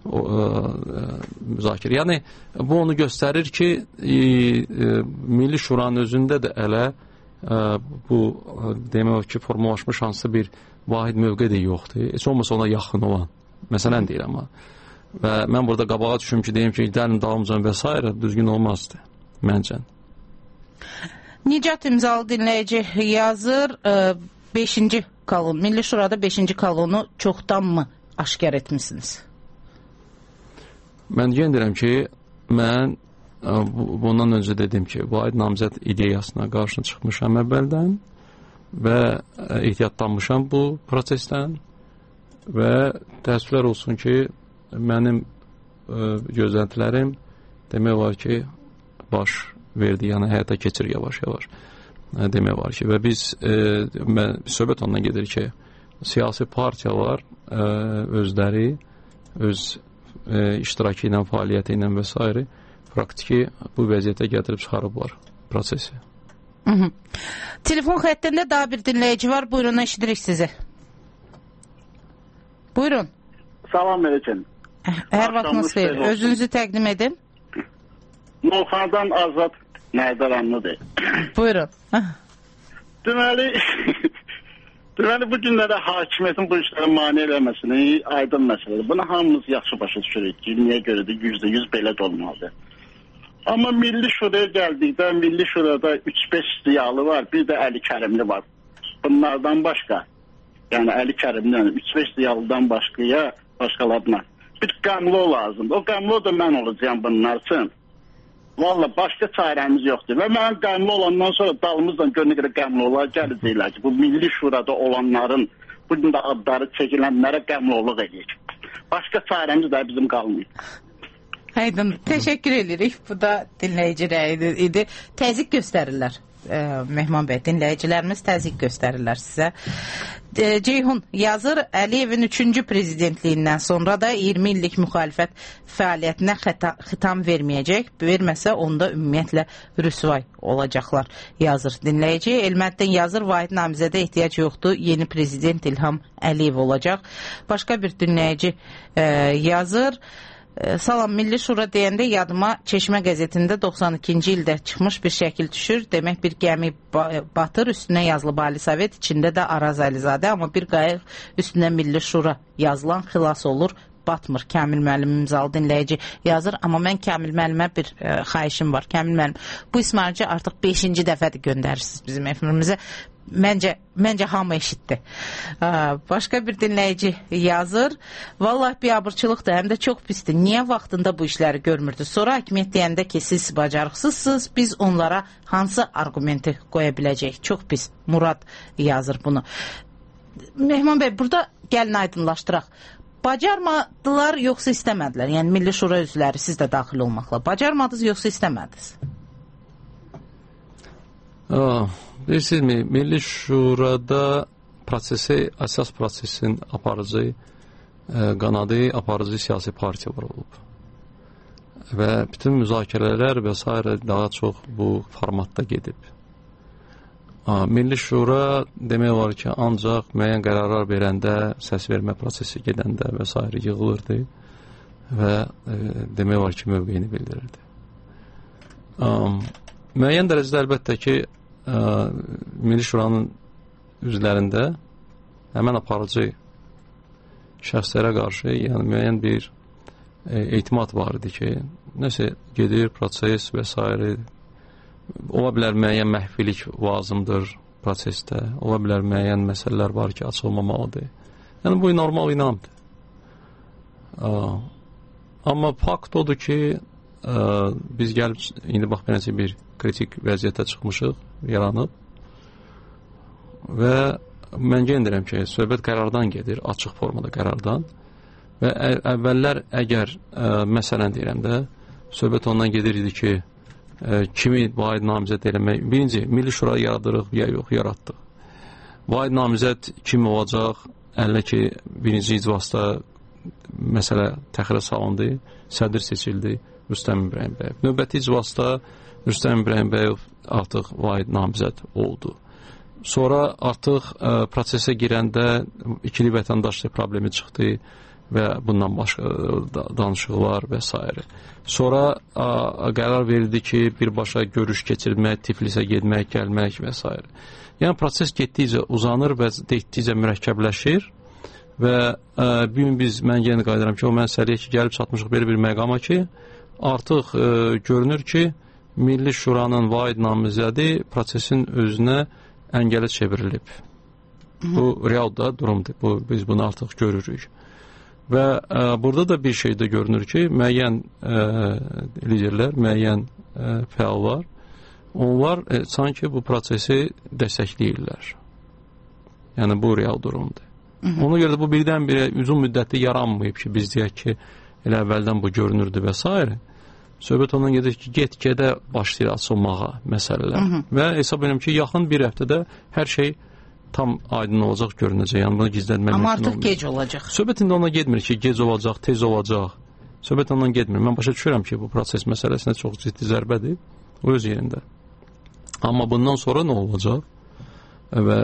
müzakirə. Yəni, bu onu göstərir ki, Milli Şuranın özündə də elə bu, demək ki, formalaşmış hansısa bir vahid mövqe də yoxdur. Heç olmasa ona yaxın olan. Məsələn deyir amma. Və mən burada qabağa düşüm ki, deyim ki, gəlin dalımcan və s. düzgün olmazdı, məncən. Nicat imzalı dinləyici yazır, 5-ci kolon, Milli Şurada 5-ci kolonu çoxdanmı aşkar etmişsiniz? Mən yenə deyirəm ki, mən bundan öncə dedim ki, vahid namizəd ideyasına qarşına çıxmışam əvvəldən və ehtiyatlanmışam bu prosesdən və təəssüflər olsun ki, mənim gözləntilərim demək var ki, baş verdi, yəni həyata keçir yavaş-yavaş demək var ki, və biz söhbət ondan gedir ki, siyasi partiyalar özləri, öz iştirakı ilə, fəaliyyəti ilə və s. praktiki bu vəziyyətə gətirib çıxarıblar prosesi. Telefon xəttində daha bir dinləyici var. Buyurun, eşidirik sizi. Buyurun. Salam aleyküm. Hər vaxtınız xeyir. Özünüzü təqdim edin. Novxanadan Azad Nəydaranlıdır. Buyurun. Deməli, Deməli, bu günlərdə hakimiyyətin bu işlərə mane eləməsini aydın məsələdir. Bunu hamımız yaxşı başa düşürük ki, niyə görədir, %100 belə də olmalıdır. Amma Milli Şuraya gəldikdə, Milli Şurada 3-5 ziyalı var, bir də Əli Kərimli var. Bunlardan başqa, yəni Əli Kərimli, 3-5 ziyalıdan başqalarına bir qəmlo lazımdır. O qəmlo da mən olacağım bunlar üçün. Valla başqa çarəmiz yoxdur. Və mən qəmli olandan sonra dalımızdan görünə qədər qəmlolar gələcəklər ki, bu Milli Şurada olanların, bu gün də adları çəkilənlərə qəmloluq edir. Başqa çarəmiz də bizim qalmayıb. Aydın, təşəkkür edirik. Bu da dinləyici rəyi idi. Təzyiq göstərirlər. Mehman bəy, dinləyicilərimiz təzyiq göstərirlər sizə. Ceyhun yazır, Əliyevin 3-cü prezidentliyindən sonra da 20 illik müxalifət fəaliyyətinə xitam verməyəcək. Verməsə onda ümumiyyətlə rüsvay olacaqlar, yazır dinləyici. Elməddin yazır, Vahid namizədə ehtiyac yoxdur, yeni prezident İlham Əliyev olacaq. Başqa bir dinləyici yazır, salam, Milli Şura deyəndə yadıma Çeşmə qəzetində 92-ci ildə çıxmış bir şəkil düşür. Demək bir gəmi batır, üstünə yazılıb Ali Sovet, içində də Araz Əlizadə, amma bir qayıq üstünə Milli Şura yazılan xilas olur, batmır. Kamil müəllim imzalı dinləyici yazır, amma mən Kamil müəllimə bir xahişim var. Kamil müəllim, bu İsmailci artıq 5-ci dəfədir göndərirsiniz bizim efimizə. Məncə hamı eşitdi. Başqa bir dinləyici yazır, vallahi biabırçılıqdır, həm də çox pisdir. Niyə vaxtında bu işləri görmürdü? Sonra hakimiyyət deyəndə ki, siz bacarıqsızsınız, biz onlara hansı argumenti qoya biləcəyik? Çox pis. Murad yazır bunu. Mehman bəy, burada gəlin aydınlaşdıraq. Bacarmadılar, yoxsa istəmədilər? Yəni Milli Şura üzvləri, siz də daxil olmaqla. Bacarmadınız, yoxsa istəmədiniz? Bilirsinizmi, Milli Şurada əsas prosesin aparıcı qanadı, aparıcı siyasi partiyalar olub. Və bütün müzakirələr və s. daha çox bu formatda gedib. Milli Şura demək var ki, ancaq müəyyən qərarlar verəndə, səs vermə prosesi gedəndə və s. yığılırdı və demək var ki, mövqeyini bildirirdi. Müəyyən dərəcədə əlbəttə ki, Milli Şuranın üzvlərində həmən aparıcı şəxslərə qarşı yəni müəyyən bir etimad var idi ki, nəsə gedir, proses və s. Ola bilər müəyyən məhfilik lazımdır prosesdə, ola bilər müəyyən məsələlər var ki, açılmamalıdır. Yəni bu normal inamdır. Amma fakt odur ki, biz gəlib, indi bax, beləncə bir kritik vəziyyətə çıxmışıq, yaranıb və mən gendirəm ki, söhbət qərardan gedir, açıq formada qərardan və əvvəllər əgər məsələn deyirəm də, söhbət ondan gedirdi ki, kimi vahid namizəd eləmək, birinci, Milli Şura yaradırıq, ya yox, yaratdıq. Vahid namizəd kim olacaq, əllə ki, birinci iclasda məsələ təxirə salındı, sədr seçildi, Rüstəm İbrahim bəy. Növbəti iclasda Rüstəm İbrahim bəy artıq vahid namizəd oldu. Sonra artıq prosesə girəndə ikili vətəndaşlıq problemi çıxdı və bundan başqa danışıqlar və s. Sonra qərar verildi ki, birbaşa görüş keçirmək, Tiflisə getmək, gəlmək və s. Yəni proses getdikcə uzanır və getdikcə mürəkkəbləşir və bir gün mən yenə qayıdıram ki, o məsələyə ki, gəlib çatmışıq belə bir məqama ki, artıq görünür ki, Milli Şuranın vahid namizədi prosesin özünə əngələ çevrilib. Bu real da durumdur. Biz bunu artıq görürük. Və burada da bir şey də görünür ki, müəyyən liderlər, müəyyən fəallar, onlar sanki bu prosesi dəstəkləyirlər. Yəni bu real durumdur. Ona görə də bu birdən-birə uzun müddətli yaranmayıb ki, biz deyək ki, elə əvvəldən bu görünürdü və s. Söhbət ondan gedir ki, get-gedə başlayır açılmağa məsələlər. Və hesab edirəm ki, yaxın bir həftədə hər şey tam aydın olacaq, görünəcək. Yəni bunu gizlətmək mümkün olmayacaq. Amma artıq gec olacaq. Söhbət indi ona getmir ki, gec olacaq, tez olacaq. Söhbət ondan getmir. Mən başa düşürəm ki, bu proses məsələsinə çox ciddi zərbədir. O öz yerində. Amma bundan sonra nə olacaq? Və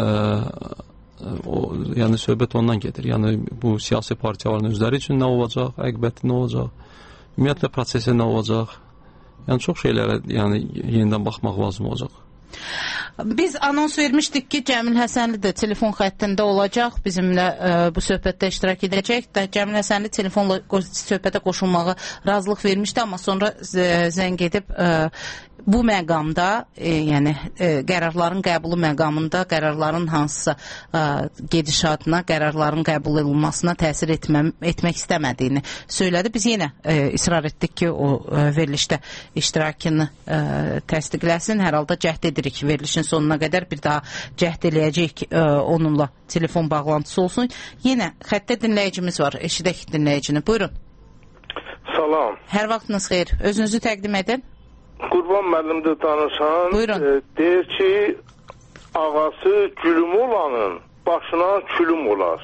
yəni söhbət ondan gedir. Yəni bu siyasi partiyaların özləri üçün nə olacaq? Əqibəti nə olacaq? Ümumiyyətlə prosesə nə olacaq? Yəni çox şeylərə yəni yenidən baxmaq lazım olacaq. Biz anons vermişdik ki, Cəmil Həsənli də telefon xəttində olacaq, bizimlə bu söhbətdə iştirak edəcək. Cəmil Həsənli telefonla söhbətə qoşulmağa razılıq vermişdi, amma sonra zəng edib bu məqamda, yəni qərarların qəbulu məqamında qərarların hansısa gedişatına, qərarların qəbul edilməsina təsir etmək istəmədiyini söylədi. Biz yenə israr etdik ki, o verilişdə iştirakını təsdiqləsin. Hər halda cəhd edirik verilişin sonuna qədər, bir daha cəhd eləyəcək onunla telefon bağlantısı olsun. Yenə xəttə dinləyicimiz var, eşidək dinləyicini. Buyurun. Salam. Hər vaxtınız xeyir. Özünüzü təqdim edin. Qurban müəllimdə danışan deyir ki, ağası gülüm olanın başına külüm olar.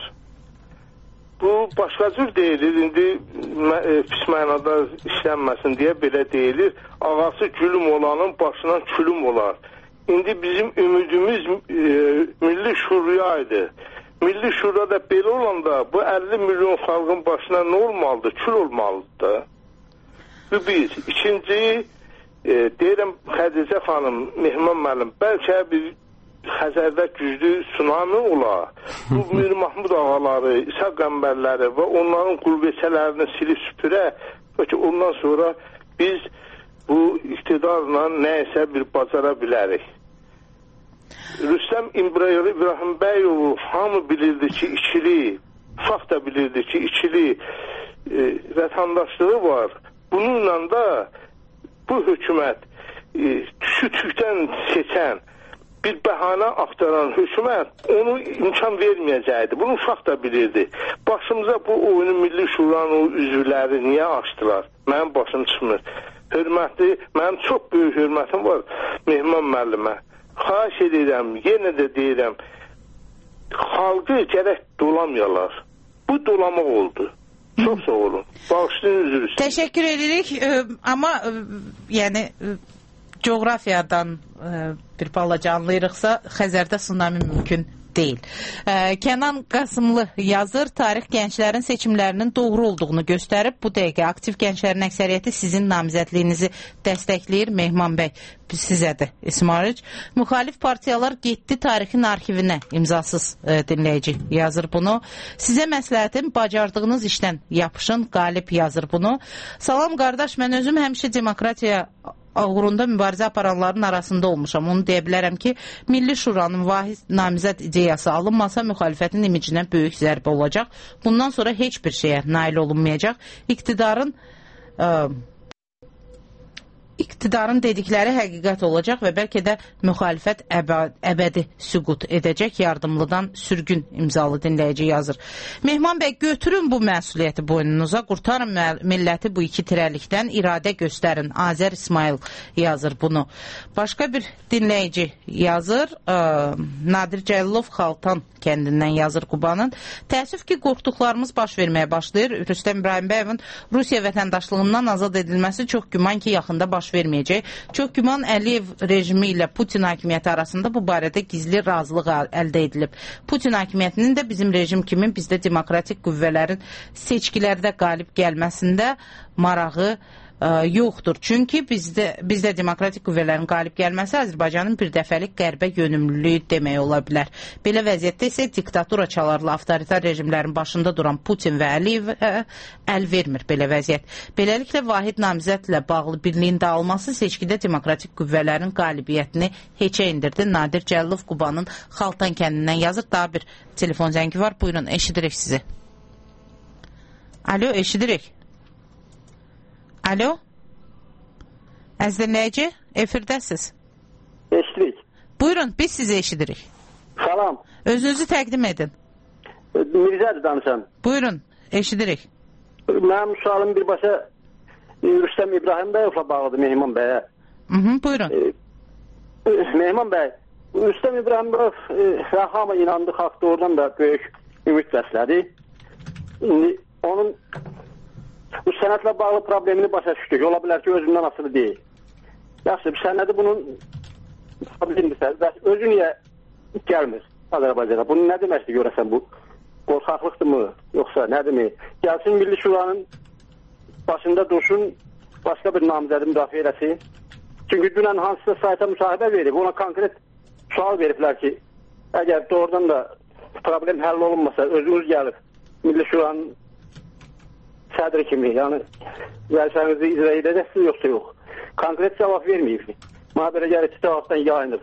Bu başqa cür deyilir, indi pis mənada işlənməsin deyə belə deyilir. Ağası gülüm olanın başına külüm olar. İndi bizim ümidimiz Milli Şuraya-ydı. Milli Şurada belə olanda bu 50 milyon xalqın başına nə olmalıdır? Kül olmalıdır. Bu bir. İkinci, deyirəm Xədicə xanım, Mehman müəllim, bəlkə bir Xəzərdə güclü tsunami olar. Bu Mir Mahmud ağaları, İsa qəmbərləri və onların qulbeçələrini silib süpürə və ki, ondan sonra biz bu iqtidarla nəyəsə bir bacara bilərik. Rüstəm İbrahimbəyovu hamı bilirdi ki, ikili, ufaq da bilirdi ki, ikili vətəndaşlığı var. Bununla da bu hökumət düşükdən seçən, bir bəhanə axtaran hökumət onu imkan verməyəcəkdi. Bunu uşaq da bilirdi. Başımıza bu oyunu Milli Şuranın o üzvləri niyə açdılar? Mənim başım çıxmır. Hörmətli, mənim çox böyük hörmətim var Mehman müəllimə. Xahiş edirəm, yenə də deyirəm, xalqı gərək dolamayalar. Bu dolamaq oldu. Çox sağ olun. Bağışlayın, üzr istəyirəm. Təşəkkür edirik. Amma yəni coğrafiyadan bir balaca anlayırıqsa, Xəzərdə tsunami mümkün deyil. Kənan Qasımlı yazır, tarix gənclərin seçimlərinin doğru olduğunu göstərib. Bu dəqiqə aktiv gənclərin əksəriyyəti sizin namizədliyinizi dəstəkləyir. Mehman bəy, sizədir İsmail. Müxalif partiyalar getdi tarixin arxivinə, imzasız dinləyici yazır bunu. Sizə məsləhətim, bacardığınız işdən yapışın, Qalib yazır bunu. Salam qardaş, mən özüm həmişə demokratiya uğrunda mübarizə aparanların arasında olmuşam. Onu deyə bilərəm ki, Milli Şuranın vahid namizəd ideyası alınmasa müxalifətin imicinə böyük zərbə olacaq. Bundan sonra heç bir şeyə nail olunmayacaq. İqtidarın dedikləri həqiqət olacaq və bəlkə də müxalifət əbədi süqut edəcək. Yardımlıdan sürgün imzalı dinləyici yazır. Mehman bəy, götürün bu məsuliyyəti boynunuza, qurtarın milləti bu iki tirəlikdən, iradə göstərin. Azər İsmail yazır bunu. Başqa bir dinləyici yazır. Nadir Cəlilov Xaltan kəndindən yazır Qubanın. Təəssüf ki, qorxduqlarımız baş verməyə başlayır. Rüstəm İbrahimbəyevin Rusiya vətəndaşlığından azad edilməsi çox güman ki, yaxında baş verməyəcək. Çox güman Əliyev rejimi ilə Putin hakimiyyəti arasında bu barədə gizli razılıq əldə edilib. Putin hakimiyyətinin də bizim rejim kimi bizdə demokratik qüvvələrin seçkilərdə qalib gəlməsində marağı yoxdur. Çünki bizdə demokratik qüvvələrin qalib gəlməsi Azərbaycanın bir dəfəlik qərbə yönümlülüyü demək ola bilər. Belə vəziyyətdə isə diktatura çalarlı avtoritar rejimlərin başında duran Putin və Əliyev əl vermir belə vəziyyət. Beləliklə, vahid namizədlə bağlı birliyin dağılması seçkidə demokratik qüvvələrin qalibiyyətini heçə indirdi. Nadir Cəlilov Qubanın Xaltan kəndindən yazır. Daha bir telefon zəngi var. Buyurun, eşidirik sizi. Alo, eşidirik. Alo, əziz dinləyici, efirdəsiz. Eşidirik. Buyurun, biz sizi eşidirik. Salam. Özünüzü təqdim edin. Mirzədir danışan. Buyurun, eşidirik. Mənim sualım birbaşa Rüstəm İbrahimbəyovla bağlıdır Mehman bəyə. Buyurun. Mehman bəy, Rüstəm İbrahimbəyov hamı inandı, xalq doğrudan da böyük ümid bəslədi. Onun bu sənətlə bağlı problemini başa düşdük. Ola bilər ki, özündən asılı deyil. Yaxşı, sənədi bunun özü niyə gəlmir Azərbaycana? Bunu nə deməkdir görəsən bu? Qorxaqlıqdır mı? Yoxsa nədir mi? Gəlsin Milli Şuranın başında dursun, başqa bir namizədi müdafiə eləsin. Çünki dünən hansısa sayta müsahibə verib, ona konkret sual veriblər ki, əgər doğrudan da problem həll olunmasa, özünüz gəlib Milli Şuranın sədri kimi, yəni vəzifənizi icra edəcəksiniz, yoxsa yox. Konkret cavab verməyib. Mənə belə gəlir ki, cavabdan yayınır.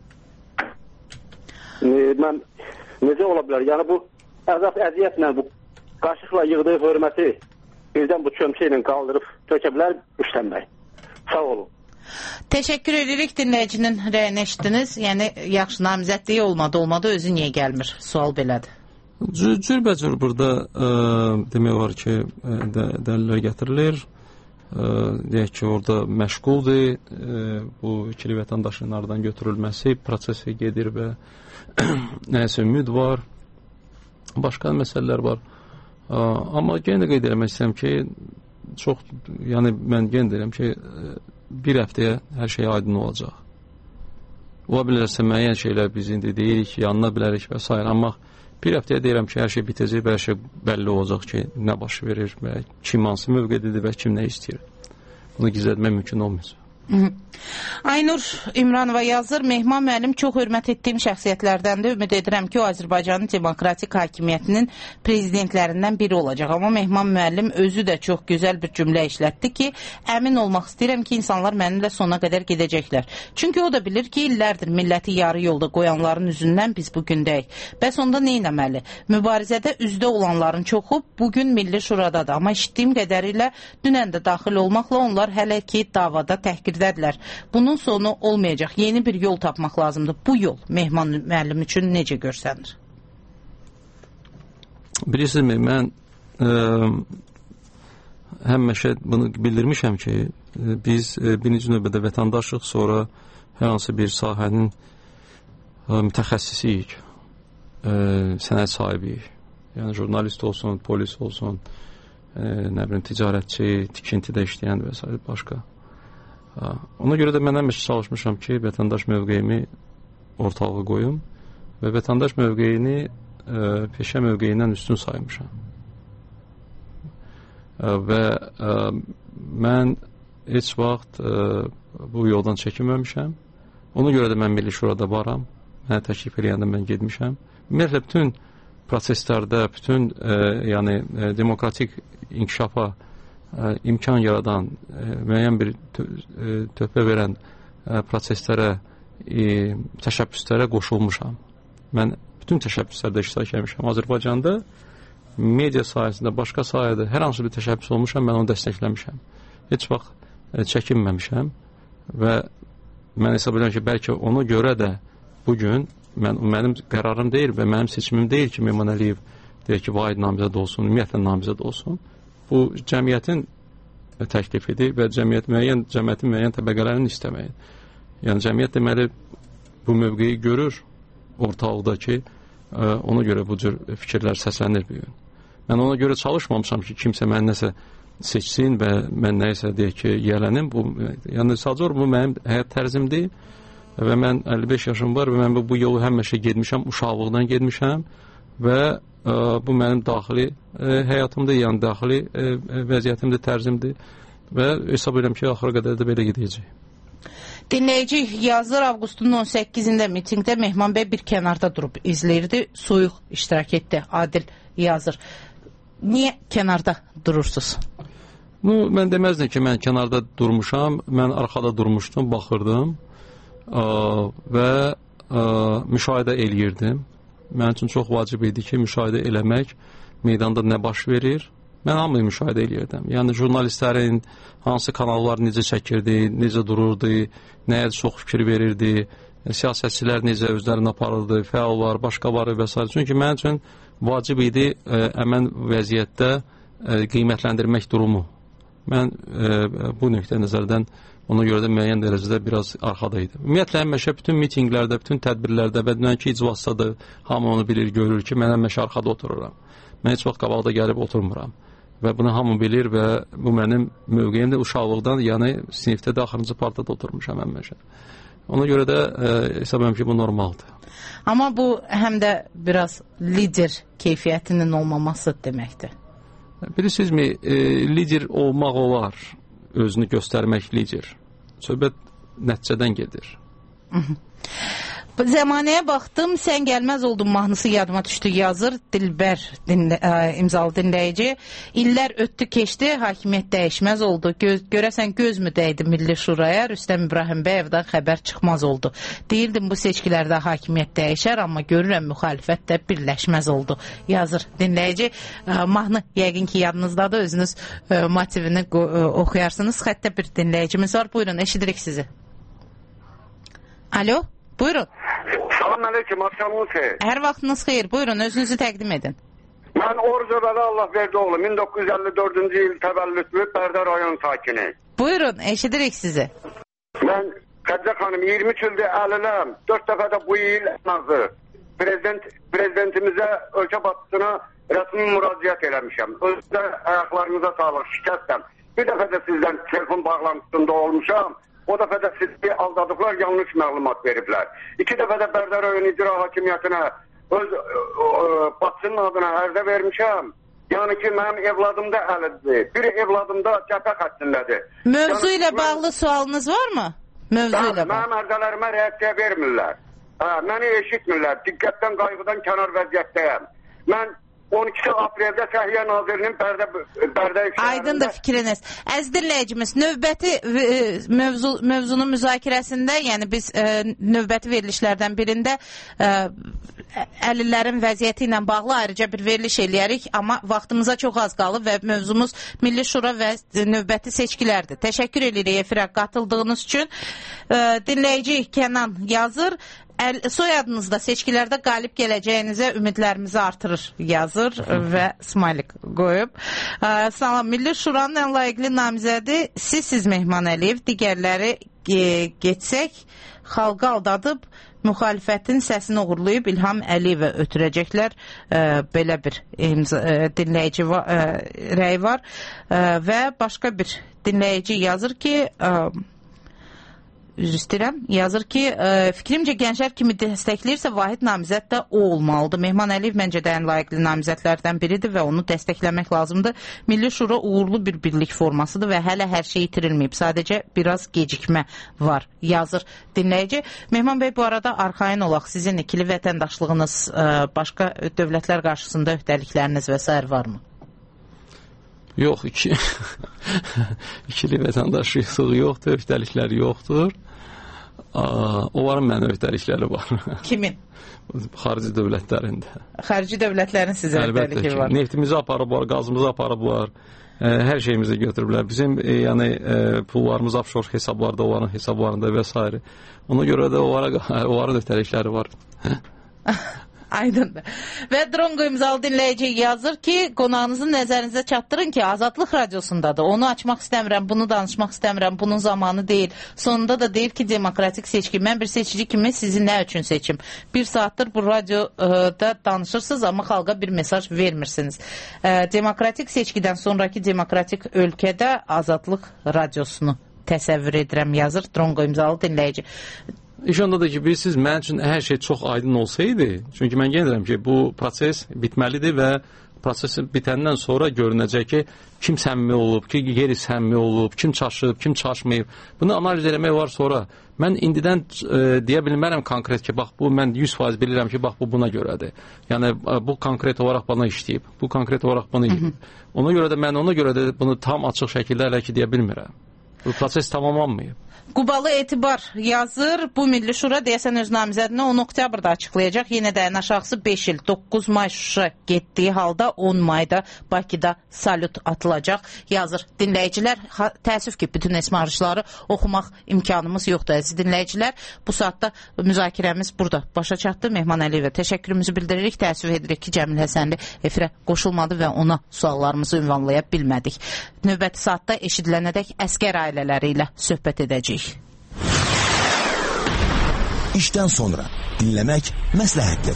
Mən necə ola bilər? Yəni bu əzab əziyyətlə, bu qaşıqla yığdığı hörməti birdən bu çömçə ilə qaldırıb tökə bilər işlənmək. Sağ olun. Təşəkkür edirik, dinləyicinin rəyini eşitdiniz. Yəni, yaxşı namizədliyi olmadı, özü niyə gəlmir? Sual belədir. Cürbəcür burada demək var ki, dəlillər gətirilir. Deyək ki, orada məşğuldur. Bu ikili vətəndaşın aradan götürülməsi prosesi gedir və nəyəsə ümid var. Başqa məsələlər var. Amma yenə qeyd eləmək istəyirəm ki, mən yenə deyirəm ki, bir həftəyə hər şey aydın olacaq. Ola bilərsə müəyyən şeylər biz indi deyirik ki, yanına bilərik və s. Amma bir həftəyə deyirəm ki, hər şey bitəcək və hər şey bəlli olacaq ki, nə baş verir və kim hansı mövqededir və kim nə istəyir. Bunu gizlətmək mümkün olmayacaq. Aynur İmranova yazır, Mehman müəllim çox hörmət etdiyim şəxsiyyətlərdəndir. Ümid edirəm ki, o Azərbaycanın demokratik hakimiyyətinin prezidentlərindən biri olacaq. Amma Mehman müəllim özü də çox gözəl bir cümlə işlətdi ki, əmin olmaq istəyirəm ki, insanlar mənimlə sona qədər gedəcəklər. Çünki o da bilir ki, illərdir milləti yarı yolda qoyanların üzündən biz bugündəyik. Bəs onda nə etməli? Mübarizədə üzdə olanların çoxu bugün Milli Şuradadır. Amma eşitdiyim qədərilə dünən də daxil olmaqla onlar hələ ki davada təhqirdədirlər. Bunun sonu olmayacaq. Yeni bir yol tapmaq lazımdır. Bu yol Mehman müəllim üçün necə görsənir? Bilirsinizmi, mən həmişə bunu bildirmişəm ki, biz birinci növbədə vətəndaşıq, sonra hər hansı bir sahənin mütəxəssisiyik, sənət sahibiyik. Yəni, jurnalist olsun, polis olsun, ticarətçi, tikintidə işləyən və s. başqa. Ona görə də mən həmişə çalışmışam ki, vətəndaş mövqeyimi ortalığa qoyum və vətəndaş mövqeyini peşə mövqeyindən üstün saymışam. Və mən heç vaxt bu yoldan çəkinməmişəm. Ona görə də mən Milli Şurada varam. Mənə təklif eləyəndə mən gedmişəm. Ümumiyyətlə, bütün proseslərdə, bütün demokratik inkişafa imkan yaradan, müəyyən bir töhfə verən proseslərə, təşəbbüslərə qoşulmuşam. Mən bütün təşəbbüslərdə iştirak etmişəm. Azərbaycanda media sahəsində, başqa sahədə hər hansı bir təşəbbüs olmuşam, mən onu dəstəkləmişəm. Heç vaxt çəkinməmişəm və mən hesab edirəm ki, bəlkə ona görə də bugün mənim qərarım deyil və mənim seçimim deyil ki, Mehman Əliyev deyək ki, vahid namizəd olsun, ümumiyyətlə namizəd olsun. Bu, cəmiyyətin təklifidir və cəmiyyətin müəyyən təbəqələrini istəməyi. Yəni, cəmiyyət deməli bu mövqeyi görür ortalıqda ki, ona görə bu cür fikirlər səslənir bir gün. Mən ona görə çalışmamışam ki, kimsə mən nəsə seçsin və mən nəyisə deyək ki, yiyələnim. Yəni, sadəcə bu mənim həyat tərzimdir və mən 55 yaşım var və mən bu yolu həmişə gedmişəm, uşaqlıqdan gedmişəm və bu mənim daxili həyatımdır, yəni daxili vəziyyətimdir, tərzimdir və hesab edirəm ki, axıra qədər də belə gedəcək. Dinləyici yazır, avqustun 18-də mitingdə Mehman bəy bir kənarda durub izləyirdi, soyuq iştirak etdi. Adil yazır. Niyə kənarda durursunuz? Mən deməzdim ki, mən kənarda durmuşam, mən arxada durmuşdum, baxırdım və müşahidə eləyirdim. Mənim üçün çox vacib idi ki, müşahidə eləmək, meydanda nə baş verir, mən hamını müşahidə eləyirdim. Yəni, jurnalistlərin hansı kanallar necə çəkirdi, necə dururdu, nəyə çox fikir verirdi, siyasətçilər necə özlərini aparırdı, fəal var, başqa var və s. Çünki mənim üçün vacib idi əmən vəziyyətdə qiymətləndirmək durumu. Mən bu nöqtə nəzərdən ona görə də müəyyən dərəcədə biraz arxada idi. Ümumiyyətlə, həmişə bütün mitinqlərdə, bütün tədbirlərdə və dünənki iclasda hamı onu bilir, görür ki, mən həmişə arxada otururam. Mən heç vaxt qabaqda gəlib oturmuram. Və bunu hamı bilir və bu mənim mövqeyimdə uşaqlıqdan, yəni sinifdə də axırıncı partada oturmuşam həmişə. Ona görə də hesab edirəm ki, bu normaldır. Amma bu həm də biraz lider keyfiyyətinin olmaması deməkdir. Bilirsinizmi, lider olmaq olar, özünü göstərmək lider. Söhbət nəticədən gedir. Zəmanəyə baxdım, sən gəlməz oldun mahnısı yadıma düşdü, yazır Dilbər imzalı dinləyici. İllər ötdü keçdi, hakimiyyət dəyişməz oldu. Görəsən göz mü dəydi Milli Şuraya? Rüstəm İbrahimbəyevdən xəbər çıxmaz oldu. Deyildim bu seçkilərdə hakimiyyət dəyişər, amma görürəm müxalifət də birləşməz oldu. Yazır dinləyici. Mahnı yəqin ki yadınızdadır, özünüz motivini oxuyarsınız. Xəttə bir dinləyicimiz var. Buyurun, eşidirik sizi. Alo, buyurun. Salam aleyküm, akşamınız xeyir. Hər vaxtınız xeyir, buyurun, özünüzü təqdim edin. Mən Orucovəli Allahverdoğlu, 1954-cü il təvəllüdlü Bərdə rayon sakini. Buyurun, eşidirik sizi. Mən Xədicə xanım 23 ildir əliləm, 4 dəfə də bu il nazı. Prezidentimizə, ölkə başçısına rəsmi müraciət eləmişəm. Özdə ayaqlarınıza sağlıq, şikəstəm. Bir dəfə də sizdən telefon bağlantısında olmuşam. O dəfə də sizi aldadıqlar, yanlış məlumat veriblər. 2 dəfə də Bərdə rayon icra hakimiyyətinə öz başçının adına ərizə vermişəm. Yəni ki, mənim evladım da əlildir. Bir evladım da cəbhə xəttindədir. Mövzu ilə bağlı sualınız varmı? Mövzu ilə bağlı. Mənim ərizələrimə reaksiya vermirlər. Məni eşitmirlər. Diqqətdən, qayğıdan kənar vəziyyətdəyəm. Mən 12 apreldə Səhiyyə Nazirinin Bərdə Aydındır fikriniz. Əziz dinləyicimiz, növbəti mövzunun müzakirəsində, yəni biz növbəti verilişlərdən birində əlillərin vəziyyəti ilə bağlı ayrıca bir veriliş eləyərik, amma vaxtımıza çox az qalıb və mövzumuz Milli Şura və növbəti seçkilərdir. Təşəkkür edirik efirə qatıldığınız üçün. Dinləyici Kənan yazır, soyadınızda seçkilərdə qalib gələcəyinizə ümidlərimizi artırır, yazır və smailik qoyub. Salam, Milli Şuranın ən layiqli namizədi sizsiz Mehman Əliyev, digərləri geçsək, xalqı aldadıb, müxalifətin səsini uğurlayıb İlham Əliyevə ötürəcəklər. Belə bir dinləyici rəy var və başqa bir dinləyici yazır ki, üzr istəyirəm, yazır ki, fikrimcə gənclər kimi dəstəkləyirsə vahid namizəd də o olmalıdır. Mehman Əliyev məncə də ən layiqli namizədlərdən biridir və onu dəstəkləmək lazımdır. Milli Şura uğurlu bir birlik formasıdır və hələ hər şey itirilməyib. Sadəcə biraz gecikmə var, yazır dinləyici. Mehman bəy, bu arada arxayın olaq, sizin ikili vətəndaşlığınız, başqa dövlətlər qarşısında öhdəlikləriniz və s. varmı? Yox, ikili vətəndaşlıq yoxdur, öhdəlikləri yoxdur. Onların mənə öhdəlikləri var. Kimin? Xarici dövlətlərində. Xarici dövlətlərin sizə öhdəliki var. Neftimizi aparıblar, qazımızı aparıblar, hər şeyimizi götürüblər. Bizim pullarımız offshore hesablarda, onların hesablarında və s. Ona görə də onların öhdəlikləri var. Aydındır. Və Drongo imzalı dinləyici yazır ki, qonağınızın nəzərinizə çatdırın ki, Azadlıq radiosundadır. Onu açmaq istəmirəm, bunu danışmaq istəmirəm, bunun zamanı deyil. Sonunda da deyir ki, demokratik seçki. Mən bir seçici kimi sizi nə üçün seçim? Bir saatdır bu radioda danışırsınız, amma xalqa bir mesaj vermirsiniz. Demokratik seçkidən sonraki demokratik ölkədə Azadlıq radiosunu təsəvvür edirəm, yazır Drongo imzalı dinləyici. İş ondadır ki, bilirsiniz, mən üçün hər şey çox aydın olsaydı, çünki mən gəlirəm ki, bu proses bitməlidir və proses bitəndən sonra görünəcək ki, kim səmimi olub, ki, qeyri-səmimi olub, kim çaşıb, kim çaşmayıb. Bunu analiz eləmək var sonra. Mən indidən deyə bilmərəm konkret ki, bax, bu mən 100% bilirəm ki, bax, bu buna görədir. Yəni, bu konkret olaraq bana işləyib, bu konkret olaraq bunu yiyib. Ona görə də bunu tam açıq şəkildə hələ ki, deyə bilmirəm. Bu proses tamamlanmayıb. Qubalı Etibar yazır, bu Milli Şura deyəsən öz namizədini 10 oktyabrda açıqlayacaq. Yenə də ən aşağısı 5 il, 9 may Şuşa getdiyi halda 10 mayda Bakıda salyut atılacaq, yazır dinləyicilər. Təəssüf ki, bütün esmarışları oxumaq imkanımız yoxdur, əziz dinləyicilər. Bu saatda müzakirəmiz burada başa çatdı. Mehman Əliyevə təşəkkürümüzü bildiririk, təəssüf edirik ki, Cəmil Həsənli efirə qoşulmadı və ona suallarımızı ünvanlaya bilmədik. Növbəti saatda eşidilənədək əskər ailələri ilə söhbət edəcəyik. İşdən sonra dinləmək məsləhətdir.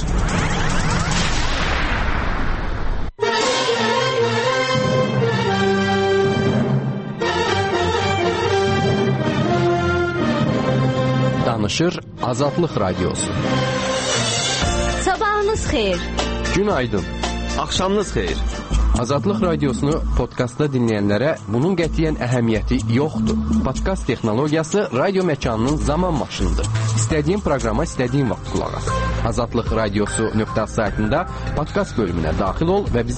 Danışır Azadlıq Radiosu. Sabahınız xeyir. Günaydın. Axşamınız xeyir. Azadlıq radiosunu podkastda dinləyənlərə bunun qətiyyən əhəmiyyəti yoxdur. Podkast texnologiyası radio məkanının zaman maşınıdır. İstədiyin proqrama istədiyin vaxt qulaq as. Azadlıq radiosu.az saytında podkast bölümünə daxil ol və bizi